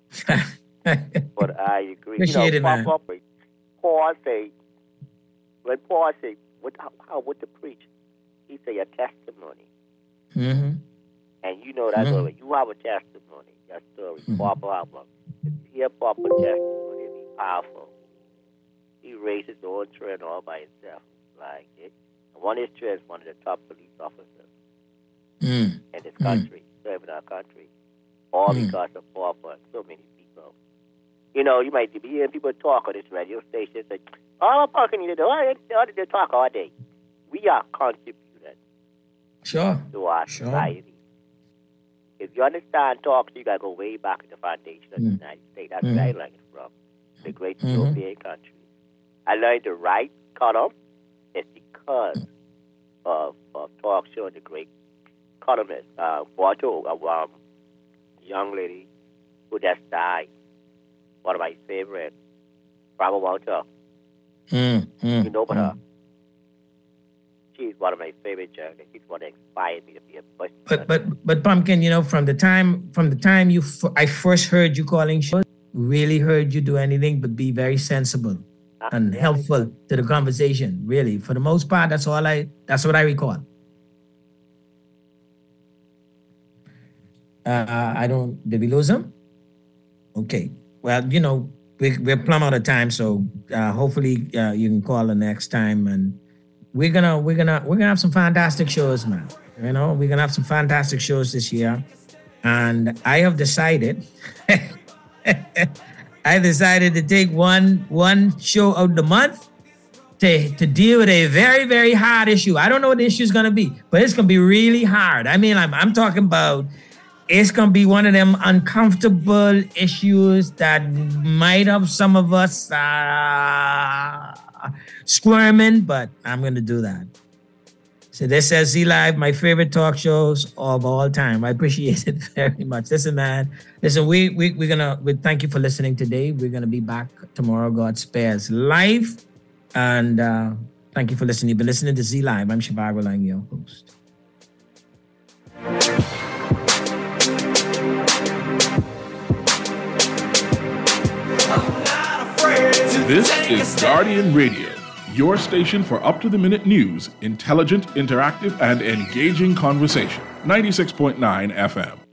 But I agree. Appreciate you know, it, man. Pop, Paul say, when Paul say, what, how, how would to preach? He say a testimony. Mm-hmm. And you know that Mm-hmm. mm-hmm. you have a testimony. That story, Mm-hmm. Papa album. If you hear Papa testimony, it'd be powerful. He raised his own children all by himself. Like it. And one of his children is one of the top police officers Mm. in this country, mm. serving our country. All Mm. because of Papa and so many people. You know, you might be hearing people talk on this radio station, say, oh, Papa can you do? Oh, they talk all day. We are contributing Sure. to our Sure. society. If you understand talk, you got to go way back in the foundation of Mm. the United States. That's Mm. where I learned it from, the great Mhm. European countries. I learned to write column. It's because of, of talk show, the great columnist, uh, Walter, uh, um, young lady who just died. One of my favorite, Barbara Walter. Mm. Mm. You know about her. she's one of my favorite journalists. She's one that inspired me to be a bus. But but but Pumpkin, you know, from the time from the time you f- I first heard you calling shows, really heard you do anything but be very sensible and helpful to the conversation. Really, for the most part, that's all I. That's what I recall. Uh, I don't. Did we lose him? Okay. Well, you know, we, we're plumb out of time, so uh, hopefully uh, you can call the next time, and we're gonna we're gonna we're gonna have some fantastic shows, man. You know, we're gonna have some fantastic shows this year, and I have decided. I decided to take one one show out the month to, to deal with a very, very hard issue. I don't know what the issue is going to be, but it's going to be really hard. I mean, I'm, I'm talking about it's going to be one of them uncomfortable issues that might have some of us uh, squirming, but I'm going to do that. So this is Z Live, my favorite talk shows of all time. I appreciate it very much. Listen, man. Listen, we we we're gonna we thank you for listening today. We're gonna be back tomorrow, God spares live, and uh, thank you for listening. You've been listening to Z Live. I'm Shivago Lang, your host. This is Guardian Radio, your station for up-to-the-minute news, intelligent, interactive, and engaging conversation. ninety-six point nine F M.